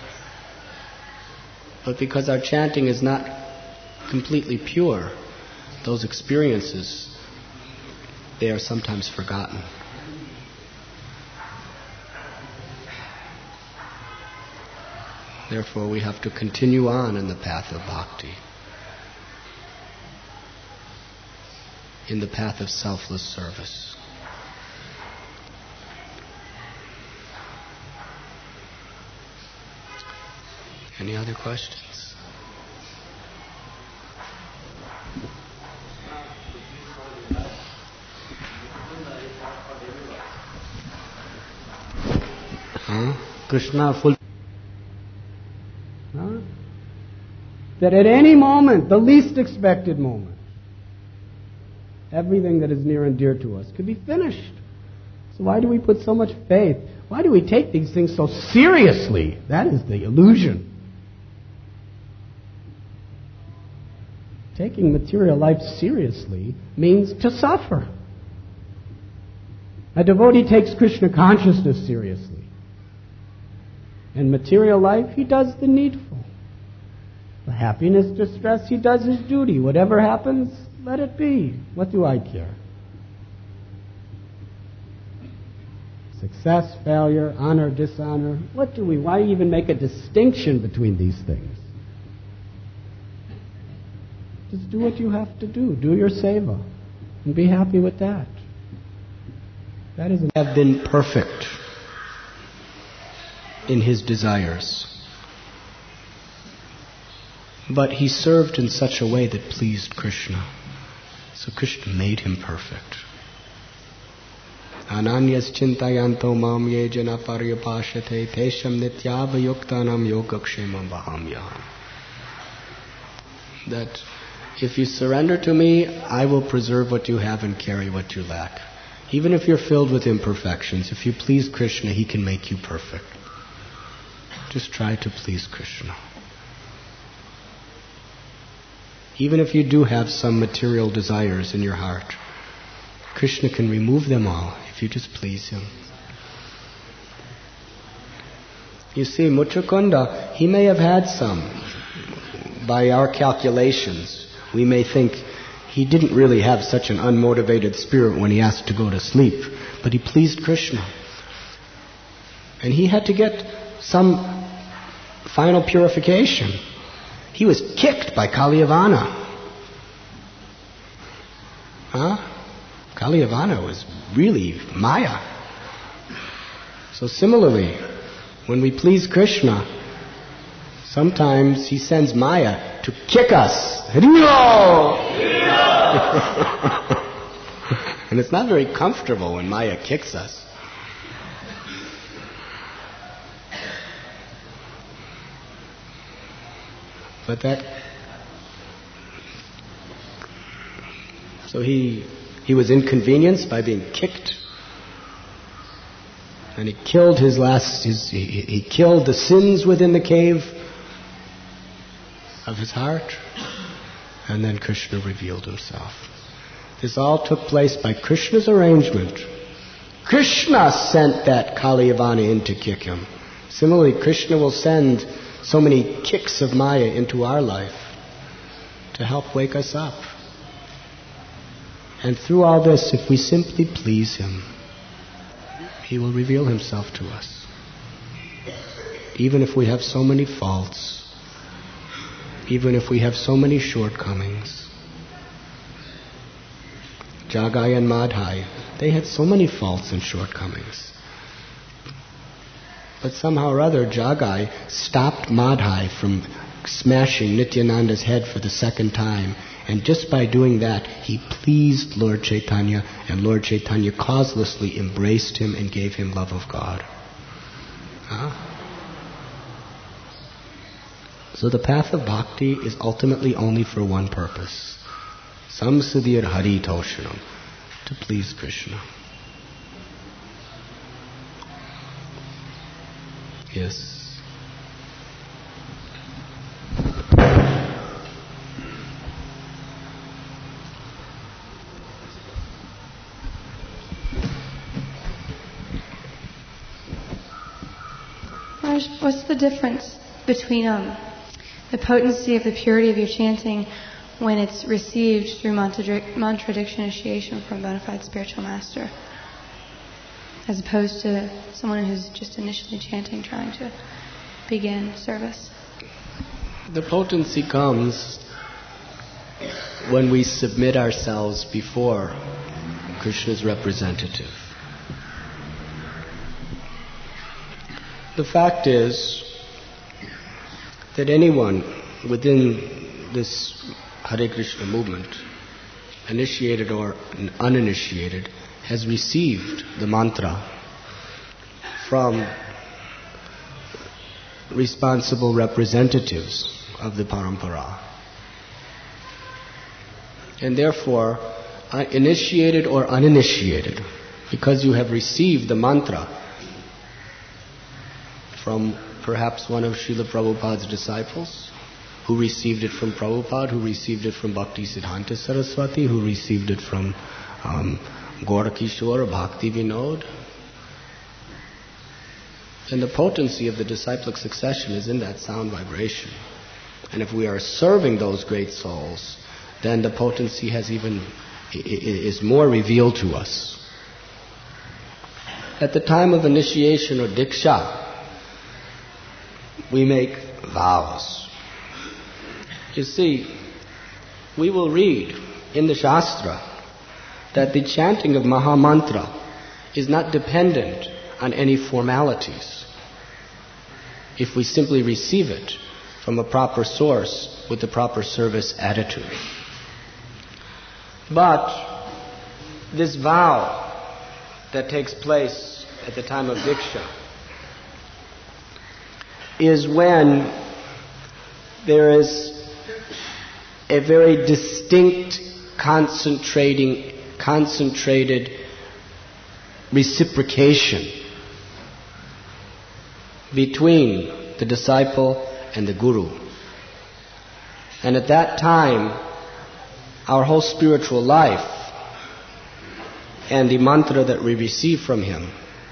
S1: But because our chanting is not completely pure, those experiences, they are sometimes forgotten. Therefore, we have to continue on in the path of bhakti, in the path of selfless service. Any other questions?
S2: Krishna that at any moment, the least expected moment, everything that is near and dear to us could be finished. So why do we put so much faith? Why do we take these things so seriously? That is the illusion. Taking material life seriously means to suffer. A devotee takes Krishna consciousness seriously. In material life, he does the needful. For happiness, distress, he does his duty. Whatever happens, let it be. What do I care? Success, failure, honor, dishonor. Why even make a distinction between these things? Just do what you have to do. Do your seva. And be happy with that. That is
S1: have been perfect in his desires. But he served in such a way that pleased Krishna. So Krishna made him perfect. Ananyas chintayanto mam ye jana paryapashate tesham nityavayuktanam yogakshemam vahamyaham. That if you surrender to me, I will preserve what you have and carry what you lack. Even if you're filled with imperfections, if you please Krishna, He can make you perfect. Just try to please Krishna. Even if you do have some material desires in your heart, Krishna can remove them all if you just please Him. You see, Muchukunda, he may have had some. By our calculations, we may think he didn't really have such an unmotivated spirit when he asked to go to sleep, but he pleased Krishna. And he had to get some final purification. He was kicked by Kaliyavana. Kaliyavana was really Maya. So similarly, when we please Krishna, sometimes he sends Maya to kick us. And it's not very comfortable when Maya kicks us. But so he was inconvenienced by being kicked, and he killed he killed the sins within the cave of his heart, and then Krishna revealed himself. This all took place by Krishna's arrangement. Krishna sent that Kaliyavana in to kick him. Similarly, Krishna will send so many kicks of Maya into our life to help wake us up. And through all this, if we simply please Him, He will reveal Himself to us. Even if we have so many faults, even if we have so many shortcomings. Jagai and Madhai, they had so many faults and shortcomings. But somehow or other, Jagai stopped Madhai from smashing Nityananda's head for the second time. And just by doing that, he pleased Lord Chaitanya, and Lord Chaitanya causelessly embraced him and gave him love of God. So the path of bhakti is ultimately only for one purpose. Samsiddhir Hari Toshanam, to please Krishna. Yes.
S4: What's the difference between the potency of the purity of your chanting when it's received through mantra diction initiation from a bona fide spiritual master, as opposed to someone who's just initially chanting, trying to begin service?
S1: The potency comes when we submit ourselves before Krishna's representative. The fact is that anyone within this Hare Krishna movement, initiated or uninitiated, has received the mantra from responsible representatives of the parampara. And therefore, initiated or uninitiated, because you have received the mantra from perhaps one of Srila Prabhupada's disciples, who received it from Prabhupada, who received it from Bhakti Siddhanta Saraswati, who received it from Gaurakishore or Bhakti Vinod. And the potency of the disciplic succession is in that sound vibration. And if we are serving those great souls, then the potency is more revealed to us. At the time of initiation or diksha, we make vows. You see, we will read in the Shastra that the chanting of Mahamantra is not dependent on any formalities if we simply receive it from a proper source with the proper service attitude. But this vow that takes place at the time of Diksha is when there is a very distinct, concentrated reciprocation between the disciple and the guru. And at that time, our whole spiritual life and the mantra that we receive from him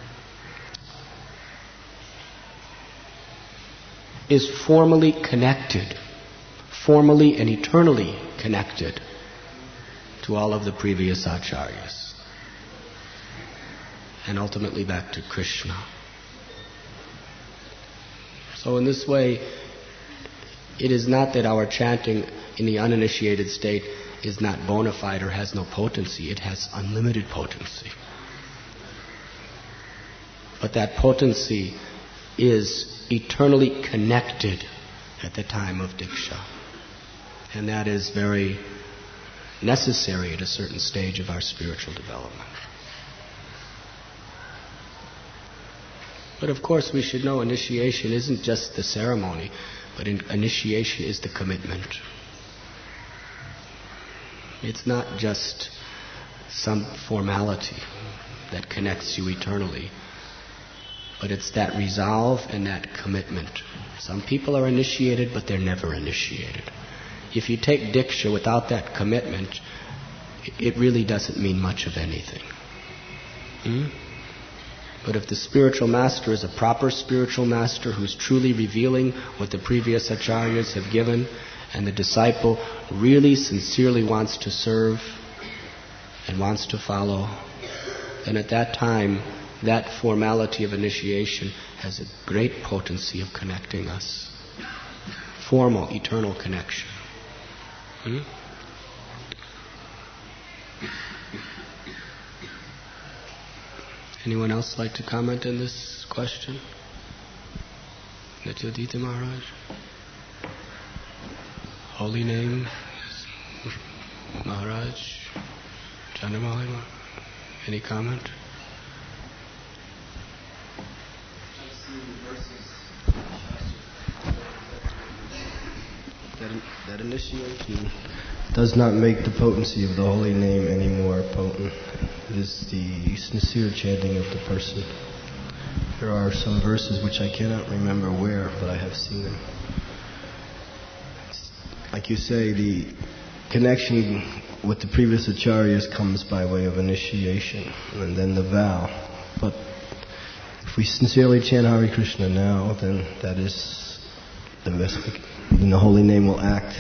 S1: is formally connected, formally and eternally connected to all of the previous acharyas, and ultimately back to Krishna. So in this way, it is not that our chanting in the uninitiated state is not bona fide or has no potency. It has unlimited potency. But that potency is eternally connected at the time of Diksha. And that is very necessary at a certain stage of our spiritual development. But of course we should know initiation isn't just the ceremony, but initiation is the commitment. It's not just some formality that connects you eternally, but it's that resolve and that commitment. Some people are initiated, but they're never initiated. If you take Diksha without that commitment, it really doesn't mean much of anything. But if the spiritual master is a proper spiritual master who's truly revealing what the previous acharyas have given, and the disciple really sincerely wants to serve and wants to follow, then at that time, that formality of initiation has a great potency of connecting us. Formal, eternal connection. Anyone else like to comment on this question? Nityadita Maharaj? Holy name? Maharaj? Chandramauli Maharaj? Any comment?
S5: That initiation does not make the potency of the holy name any more potent. It is the sincere chanting of the person. There are some verses which I cannot remember where, but I have seen them. Like you say, the connection with the previous acharyas comes by way of initiation, and then the vow. But if we sincerely chant Hare Krishna now, then that is the best. Then the holy name will act.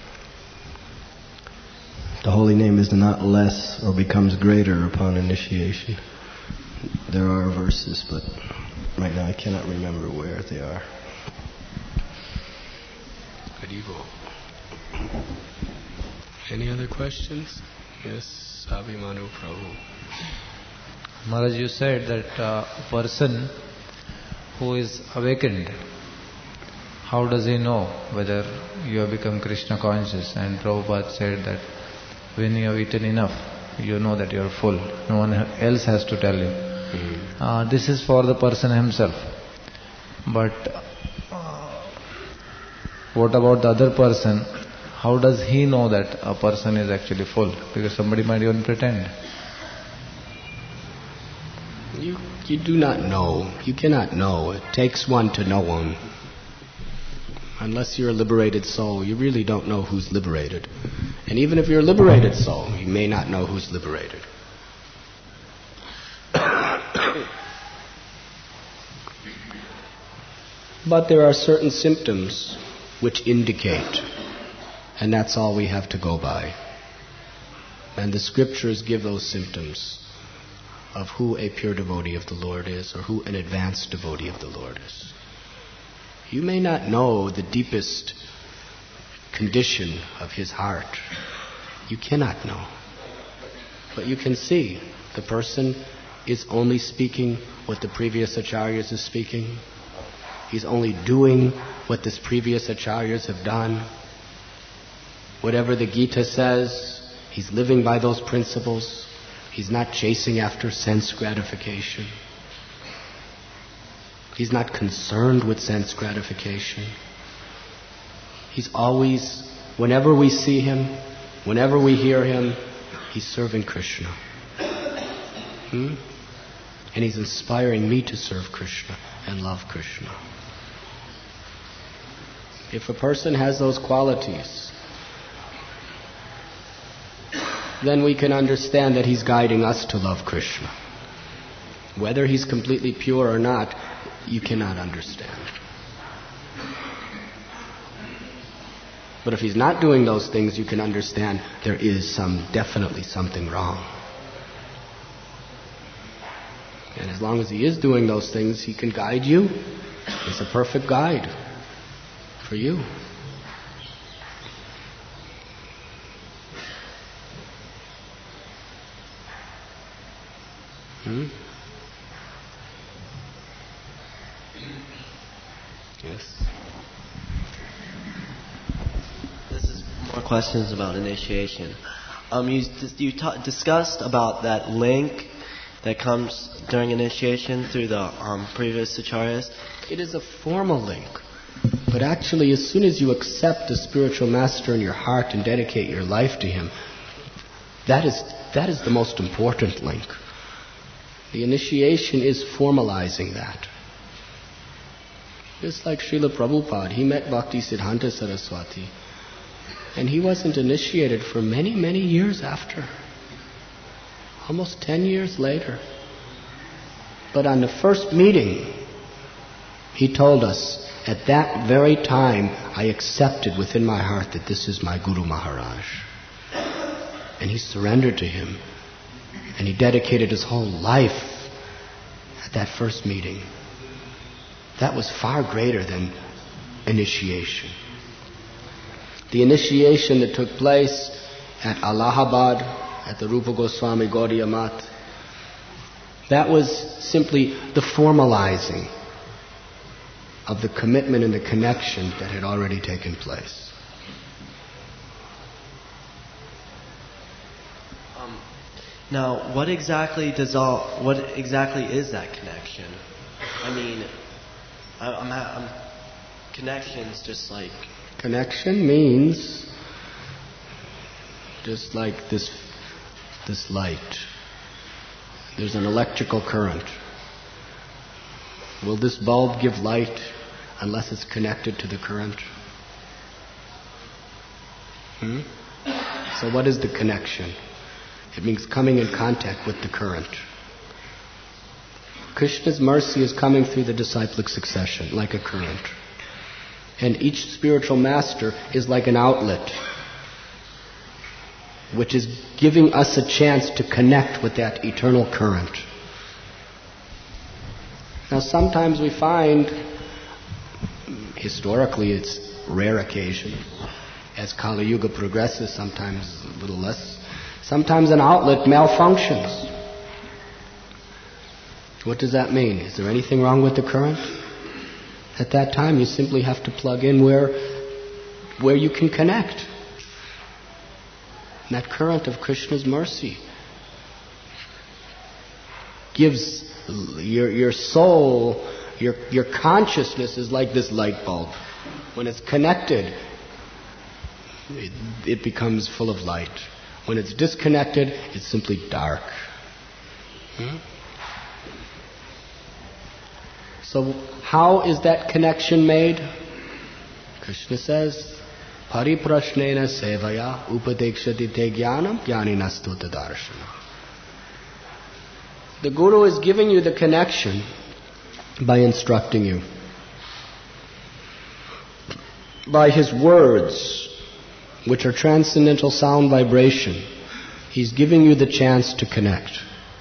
S5: The holy name is not less or becomes greater upon initiation. There are verses, but right now I cannot remember where they are.
S1: Haribo. Any other questions? Yes, Abhimanyu Prabhu.
S6: Maharaj, you said that a person who is awakened, how does he know whether you have become Krishna conscious? And Prabhupada said that when you have eaten enough, you know that you are full. No one else has to tell you. This is for the person himself. But what about the other person? How does he know that a person is actually full? Because somebody might even pretend.
S1: You do not know. You cannot know. It takes one to know one. Unless you're a liberated soul, you really don't know who's liberated. And even if you're a liberated soul, you may not know who's liberated. But there are certain symptoms which indicate, and that's all we have to go by. And the scriptures give those symptoms of who a pure devotee of the Lord is, or who an advanced devotee of the Lord is. You may not know the deepest condition of his heart. You cannot know. But you can see the person is only speaking what the previous acharyas is speaking. He's only doing what the previous acharyas have done. Whatever the Gita says, he's living by those principles. He's not chasing after sense gratification. He's not concerned with sense gratification. He's always, whenever we see him, whenever we hear him, he's serving Krishna. And he's inspiring me to serve Krishna and love Krishna. If a person has those qualities, then we can understand that he's guiding us to love Krishna. Whether he's completely pure or not, you cannot understand. But if he's not doing those things, you can understand there is definitely something wrong. And as long as he is doing those things, he can guide you. He's a perfect guide for you. Yes.
S7: This is more questions about initiation. You discussed about that link that comes during initiation through the previous acharyas.
S1: It is a formal link. But actually, as soon as you accept the spiritual master in your heart and dedicate your life to him, that is the most important link. The initiation is formalizing that. Just like Srila Prabhupada, he met Bhaktisiddhanta Saraswati, and he wasn't initiated for many, many years after. Almost 10 years later. But on the first meeting, he told us, at that very time, I accepted within my heart that this is my Guru Maharaj. And he surrendered to him. And he dedicated his whole life at that first meeting. That was far greater than initiation. The initiation that took place at Allahabad, at the Rupa Goswami Gaudiya Math, that was simply the formalizing of the commitment and the connection that had already taken place.
S7: Now, what exactly is that connection? I mean, connections just like...
S1: Connection means just like this light. There's an electrical current. Will this bulb give light unless it's connected to the current? So what is the connection? It means coming in contact with the current. Krishna's mercy is coming through the disciplic succession like a current. And each spiritual master is like an outlet, which is giving us a chance to connect with that eternal current. Now sometimes we find, historically it's rare occasion, as Kali Yuga progresses, sometimes a little less, sometimes an outlet malfunctions. What does that mean? Is there anything wrong with the current? At that time you simply have to plug in where you can connect. And that current of Krishna's mercy gives your soul, your consciousness is like this light bulb. When it's connected, it becomes full of light. When it's disconnected, it's simply dark. So how is that connection made? Krishna says, Pariprashnena sevaya upadekshati te jnanam jnaninastu tadarshana. The Guru is giving you the connection by instructing you. By his words, which are transcendental sound vibration, he's giving you the chance to connect.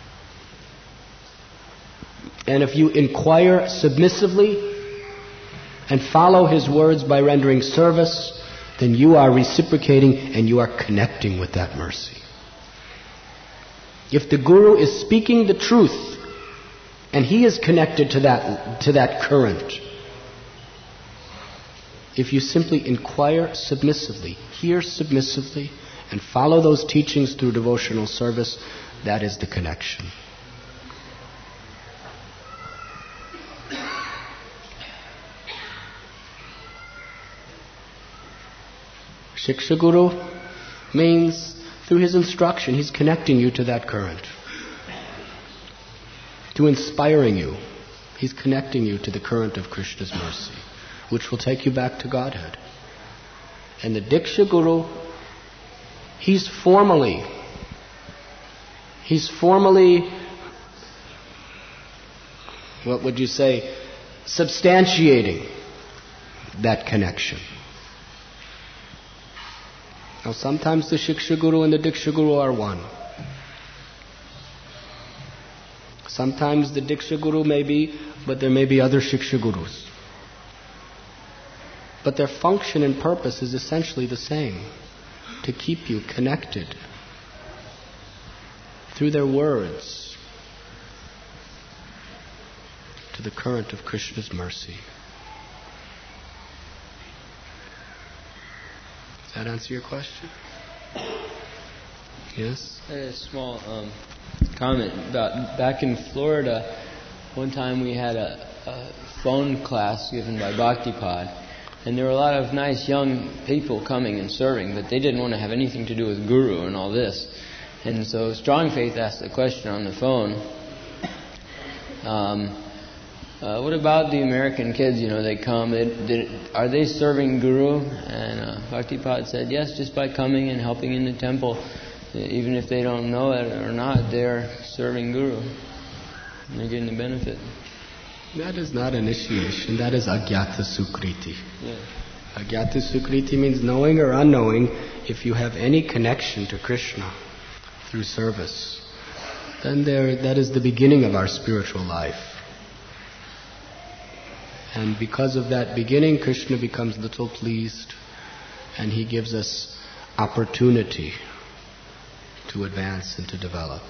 S1: And if you inquire submissively and follow his words by rendering service, then you are reciprocating and you are connecting with that mercy. If the Guru is speaking the truth and he is connected to that current, if you simply inquire submissively, hear submissively, and follow those teachings through devotional service, That is the connection. Shiksha Guru means through his instruction, he's connecting you to that current. To inspiring you, he's connecting you to the current of Krishna's mercy, which will take you back to Godhead. And the Diksha Guru, he's formally, what would you say, substantiating that connection. Now sometimes the Shiksha Guru and the Diksha Guru are one. Sometimes the Diksha Guru may be, but there may be other Shiksha Gurus. But their function and purpose is essentially the same, to keep you connected through their words to the current of Krishna's mercy. Does that answer your question? Yes?
S8: I had a small comment about back in Florida. One time we had a phone class given by Bhaktipad, and there were a lot of nice young people coming and serving, but they didn't want to have anything to do with Guru and all this. And so Strong Faith asked the question on the phone, what about the American kids? You know, they come, are they serving Guru? And Bhaktipad said, yes, just by coming and helping in the temple, even if they don't know it or not, they're serving Guru. And they're getting the benefit.
S1: That is not initiation, that is Agyata Sukriti.
S8: Yeah.
S1: Agyata Sukriti means knowing or unknowing. If you have any connection to Krishna through service, then that is the beginning of our spiritual life. And because of that beginning, Krishna becomes little pleased, and he gives us opportunity to advance and to develop.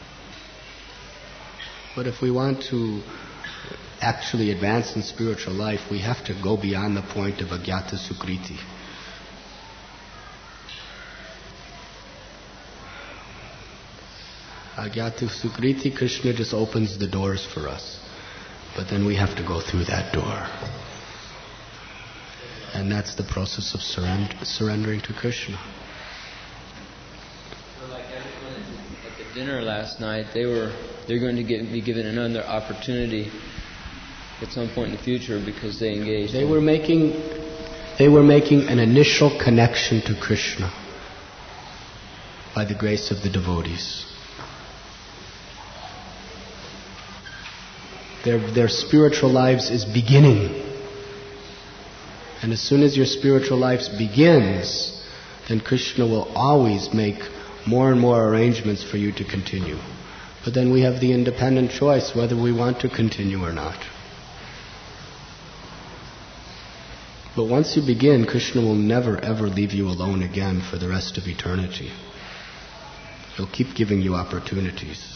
S1: But if we want to actually advance in spiritual life, we have to go beyond the point of Agyata Sukriti. Agyata Sukriti, Krishna just opens the doors for us. But then we have to go through that door. And that's the process of surrendering to Krishna.
S8: So like everyone at the dinner last night, they're going to be given another opportunity at some point in the future because they engaged.
S1: They were making an initial connection to Krishna by the grace of the devotees. Their spiritual lives is beginning. And as soon as your spiritual life begins, then Krishna will always make more and more arrangements for you to continue. But then we have the independent choice whether we want to continue or not. But once you begin, Krishna will never ever leave you alone again for the rest of eternity. He'll keep giving you opportunities.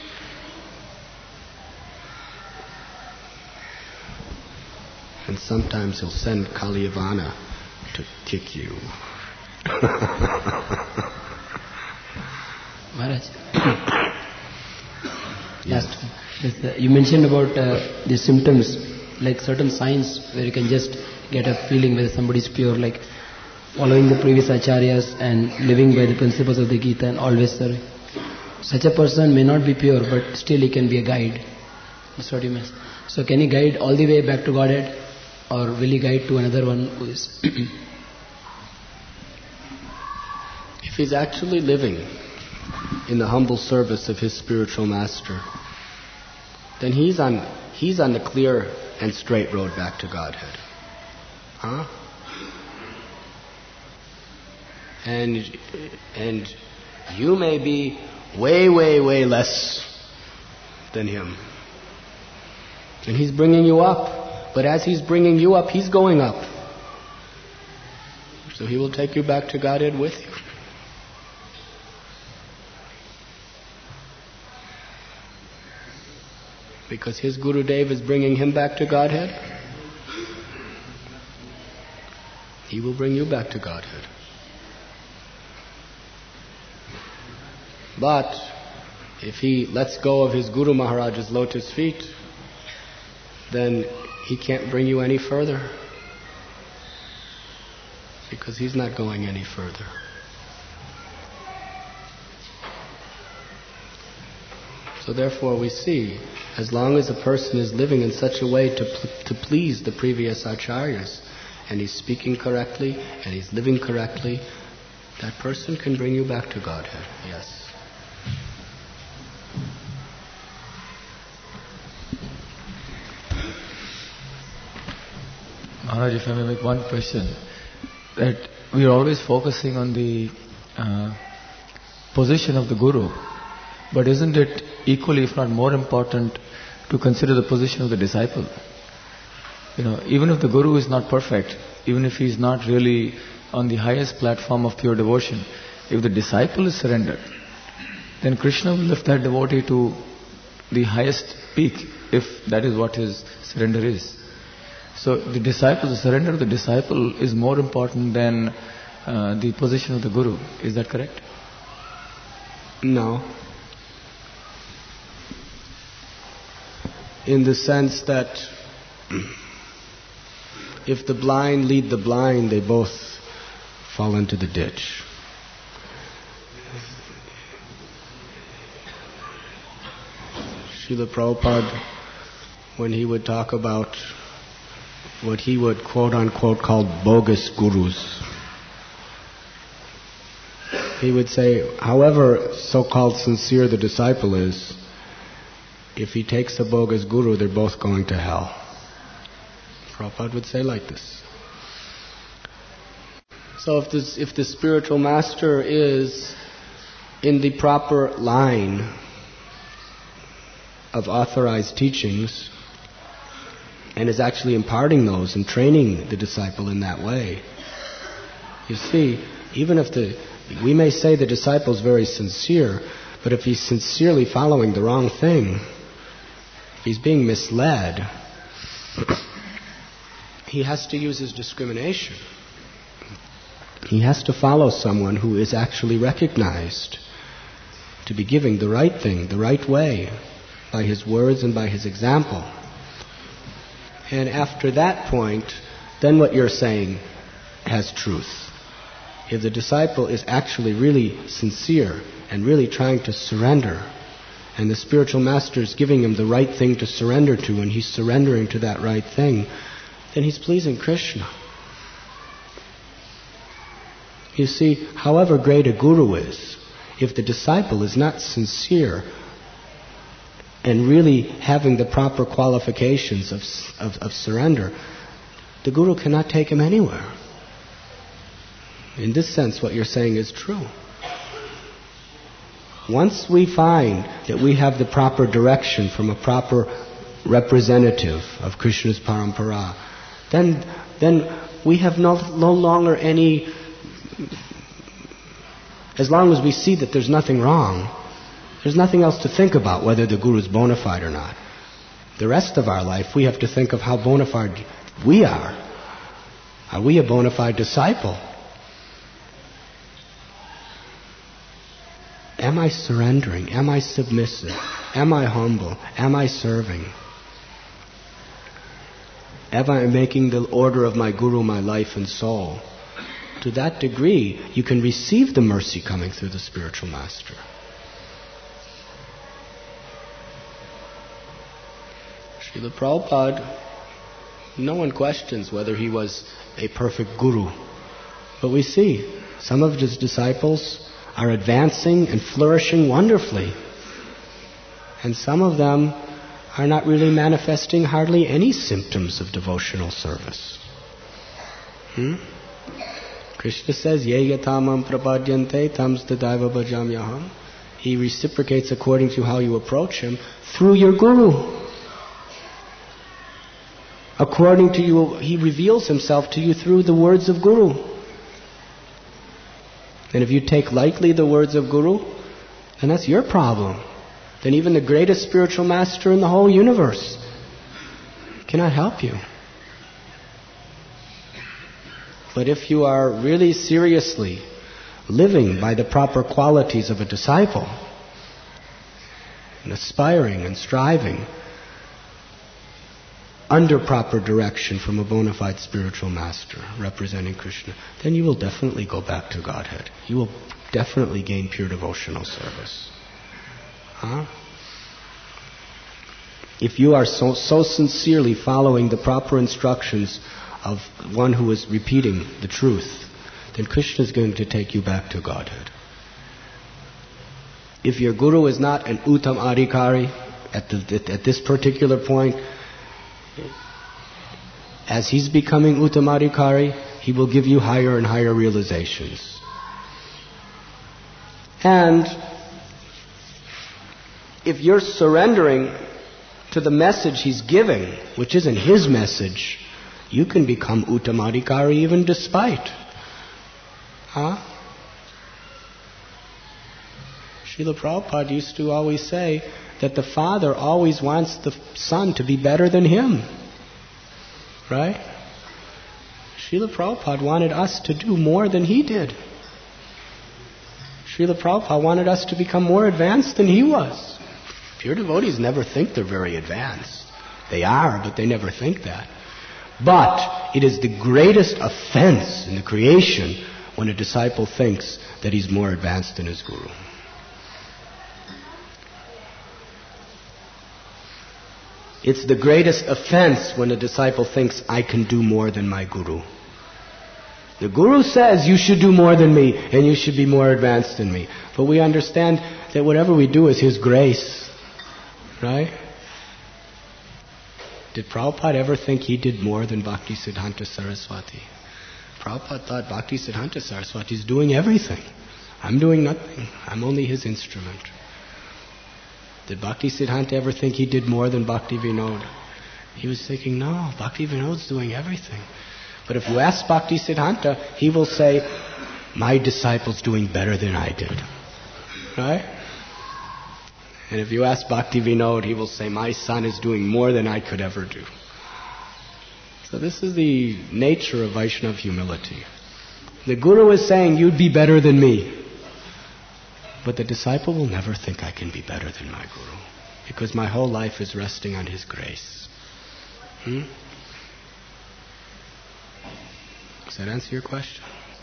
S1: And sometimes he'll send Kaliyavana to kick you.
S9: Maharaj.
S1: Yes.
S9: You mentioned about the symptoms, like certain signs where you can just get a feeling whether somebody is pure, like following the previous acharyas and living by the principles of the Gita and always serving. Such a person may not be pure, but still he can be a guide. That's what you mean. So can he guide all the way back to Godhead? Or will he guide to another one who is...
S1: If he's actually living in the humble service of his spiritual master, then he's on the clear and straight road back to Godhead. Huh? And you may be way, way, way less than him. And he's bringing you up. But as he's bringing you up, he's going up. So he will take you back to Godhead with you. Because his Gurudev is bringing him back to Godhead, he will bring you back to Godhead. But
S2: If he lets go of his Guru Maharaj's lotus feet, then he can't bring you any further. Because he's not going any further. So therefore we see, as long as a person is living in such a way to please the previous acharyas, and he's speaking correctly, and he's living correctly, that person can bring you back to Godhead, yes.
S10: Maharaj, if I may make one question, that we are always focusing on the position of the Guru, but isn't it equally, if not more important, to consider the position of the disciple? Even if the Guru is not perfect, even if he is not really on the highest platform of pure devotion, if the disciple is surrendered, then Krishna will lift that devotee to the highest peak, if that is what his surrender is. So the surrender of the disciple is more important than the position of the Guru. Is that correct?
S2: No. In the sense that if the blind lead the blind, they both fall into the ditch. Srila Prabhupada, when he would talk about what he would quote-unquote call bogus gurus, he would say, however so-called sincere the disciple is, if he takes a bogus guru, they're both going to hell. Prabhupada would say like this. So if the spiritual master is in the proper line of authorized teachings, and is actually imparting those and training the disciple in that way, you see, even if we may say the disciple is very sincere, but if he's sincerely following the wrong thing, if he's being misled, he has to use his discrimination. He has to follow someone who is actually recognized to be giving the right thing, the right way, by his words and by his example. And after that point, then what you're saying has truth. If the disciple is actually really sincere and really trying to surrender, and the spiritual master is giving him the right thing to surrender to, and he's surrendering to that right thing, then he's pleasing Krishna. You see, however great a guru is, if the disciple is not sincere and really having the proper qualifications of surrender, the guru cannot take him anywhere. In this sense, what you're saying is true. Once we find that we have the proper direction from a proper representative of Krishna's parampara, then we have no longer any... As long as we see that there's nothing wrong, there's nothing else to think about whether the guru is bona fide or not. The rest of our life, we have to think of how bona fide we are. Are we a bona fide disciple? Am I surrendering? Am I submissive? Am I humble? Am I serving? Am I making the order of my guru my life and soul? To that degree, you can receive the mercy coming through the spiritual master. Srila Prabhupada, no one questions whether he was a perfect guru. But we see some of his disciples are advancing and flourishing wonderfully. And some of them are not really manifesting hardly any symptoms of devotional service. Krishna says, Ye yatamam prapadyante tams tadaiva bhajamyaham. He reciprocates according to how you approach him through your guru. According to you, he reveals himself to you through the words of guru. And if you take lightly the words of guru, then that's your problem. Then even the greatest spiritual master in the whole universe cannot help you. But if you are really seriously living by the proper qualities of a disciple,
S1: and aspiring and striving under proper direction from a bona fide spiritual master representing Krishna, then you will definitely go back to Godhead. You will definitely gain pure devotional service. If you are so sincerely following the proper instructions of one who is repeating the truth, then Krishna is going to take you back to Godhead. If your guru is not an Uttam Adhikari at this particular point, as he's becoming Uttam Adhikari, he will give you higher and higher realizations. And if you're surrendering to the message he's giving, which isn't his message, you can become Uttam Adhikari even despite. Srila Prabhupada used to always say that the father always wants the son to be better than him. Right? Srila Prabhupada wanted us to do more than he did. Srila Prabhupada wanted us to become more advanced than he was. Pure devotees never think they're very advanced. They are, but they never think that. But it is the greatest offense in the creation when a disciple thinks that he's more advanced than his guru. It's the greatest offense when a disciple thinks, I can do more than my guru. The guru says, you should do more than me, and you should be more advanced than me. But we understand that whatever we do is his grace. Right? Did Prabhupada ever think he did more than Bhaktisiddhanta Saraswati? Prabhupada thought Bhaktisiddhanta Saraswati is doing everything. I'm doing nothing. I'm only his instrument. Did Bhaktisiddhanta ever think he did more than Bhakti Vinod? He was thinking, no, Bhakti Vinod's doing everything. But if you ask Bhaktisiddhanta, he will say, my disciple's doing better than I did. Right? And if you ask Bhakti Vinod, he will say, my son is doing more than I could ever do. So this is the nature of Vaishnava humility. The guru is saying, you'd be better than me. But the disciple will never think I can be better than my guru, because my whole life is resting on his grace. Does that answer your question?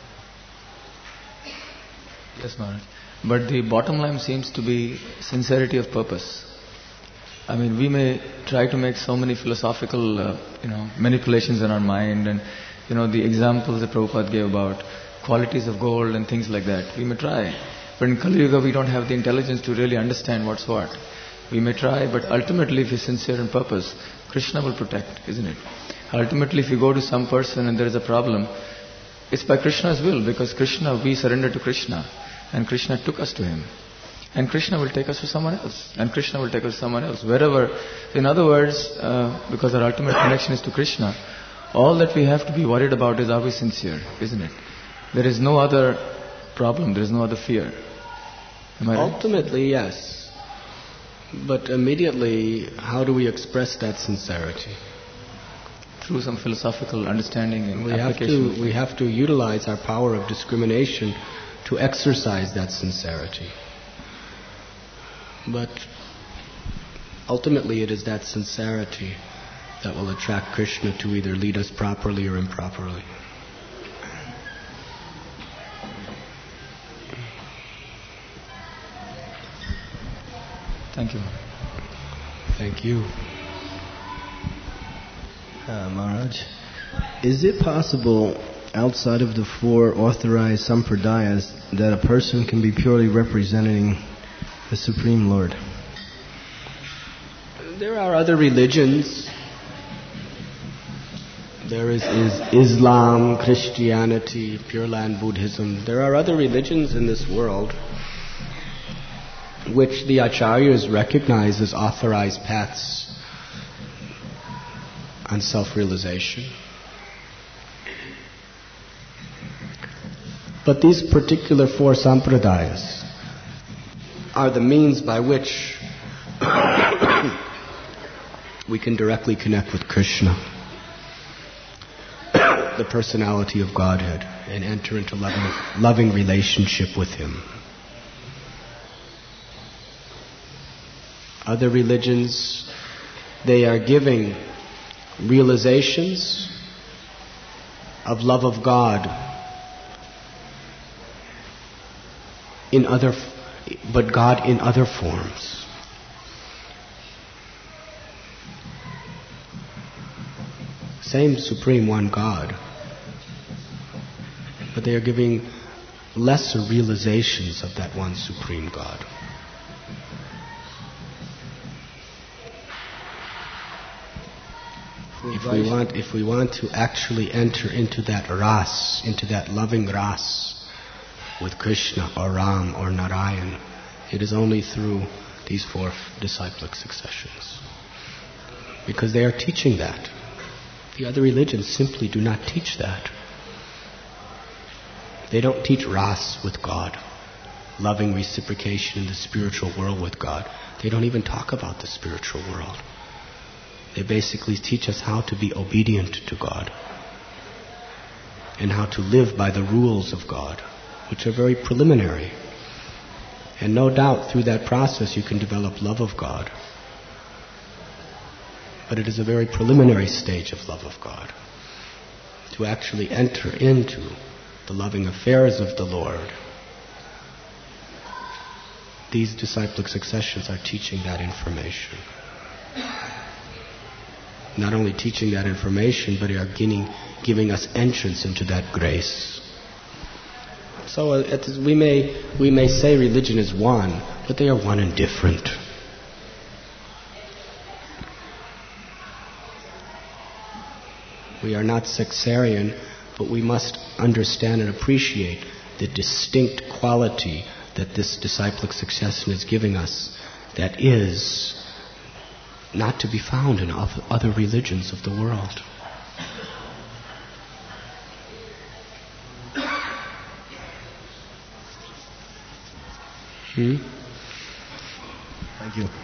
S10: Yes, Maharaj. But the bottom line seems to be sincerity of purpose. I mean, we may try to make so many philosophical, manipulations in our mind, and the examples that Prabhupada gave about qualities of gold and things like that. We may try. But in Kali Yuga, we don't have the intelligence to really understand what's what. We may try, but ultimately, if we're sincere in purpose, Krishna will protect, isn't it? Ultimately, if you go to some person and there is a problem, it's by Krishna's will, because we surrender to Krishna, and Krishna took us to him. And Krishna will take us to someone else, and Krishna will take us to someone else. Wherever, in other words, because our ultimate connection is to Krishna, all that we have to be worried about is, are we sincere, isn't it? There is no other problem, there is no other fear. Am I right?
S1: Ultimately, yes. But immediately, how do we express that sincerity?
S10: Through some philosophical understanding and application.
S1: We have to utilize our power of discrimination to exercise that sincerity. But ultimately, it is that sincerity that will attract Krishna to either lead us properly or improperly.
S10: Thank you.
S1: Thank you.
S5: Maharaj, is it possible outside of the 4 authorized sampradayas that a person can be purely representing the Supreme Lord?
S1: There are other religions. There is Islam, Christianity, Pure Land Buddhism. There are other religions in this world which the acharyas recognize as authorized paths on self-realization. But these particular 4 sampradayas are the means by which we can directly connect with Krishna, the personality of Godhead, and enter into loving relationship with Him.
S2: Other religions, they are giving realizations of love of God but God in other forms. Same Supreme One God, but they are giving lesser realizations of that one Supreme God. If we want to actually enter into that ras, into that loving ras with Krishna or Ram or Narayan, it is only through these 4 disciplic successions. Because they are teaching that. The other religions simply do not teach that. They don't teach ras with God, loving reciprocation in the spiritual world with God. They don't even talk about the spiritual world. They basically teach us how to be obedient to God and how to live by the rules of God, which are very preliminary. And no doubt through that process you can develop love of God. But it is a very preliminary stage of love of God. To actually enter into the loving affairs of the Lord. These disciplic successions are teaching that information. Not only teaching that information, but they are giving us entrance into that grace. So we may say religion is one, but they are one and different. We are not sectarian, but we must understand and appreciate the distinct quality that this disciplic succession is giving us that is not to be found in other religions of the world.
S5: Thank you.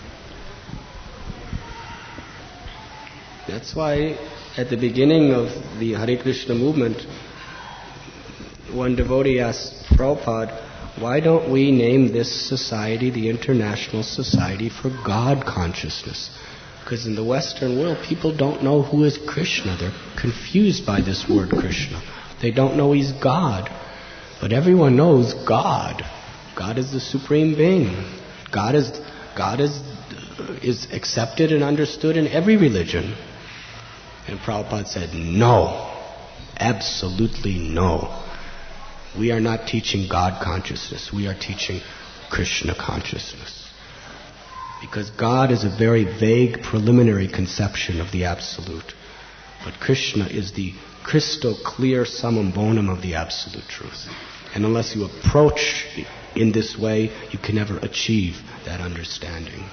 S2: That's why at the beginning of the Hare Krishna movement, one devotee asked Prabhupada, why don't we name this society the International Society for God Consciousness? Because in the Western world, people don't know who is Krishna. They're confused by this word Krishna. They don't know He's God. But everyone knows God. God is the Supreme Being. God is accepted and understood in every religion. And Prabhupada said, no, absolutely no. We are not teaching God consciousness. We are teaching Krishna consciousness. Because God is a very vague preliminary conception of the Absolute. But Krishna is the crystal clear summum bonum of the Absolute Truth. And unless you approach in this way, you can never achieve that understanding.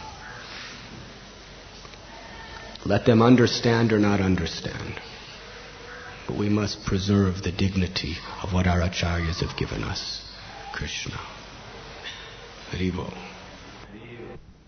S2: Let them understand or not understand. But we must preserve the dignity of what our acharyas have given us. Krishna. Haribo.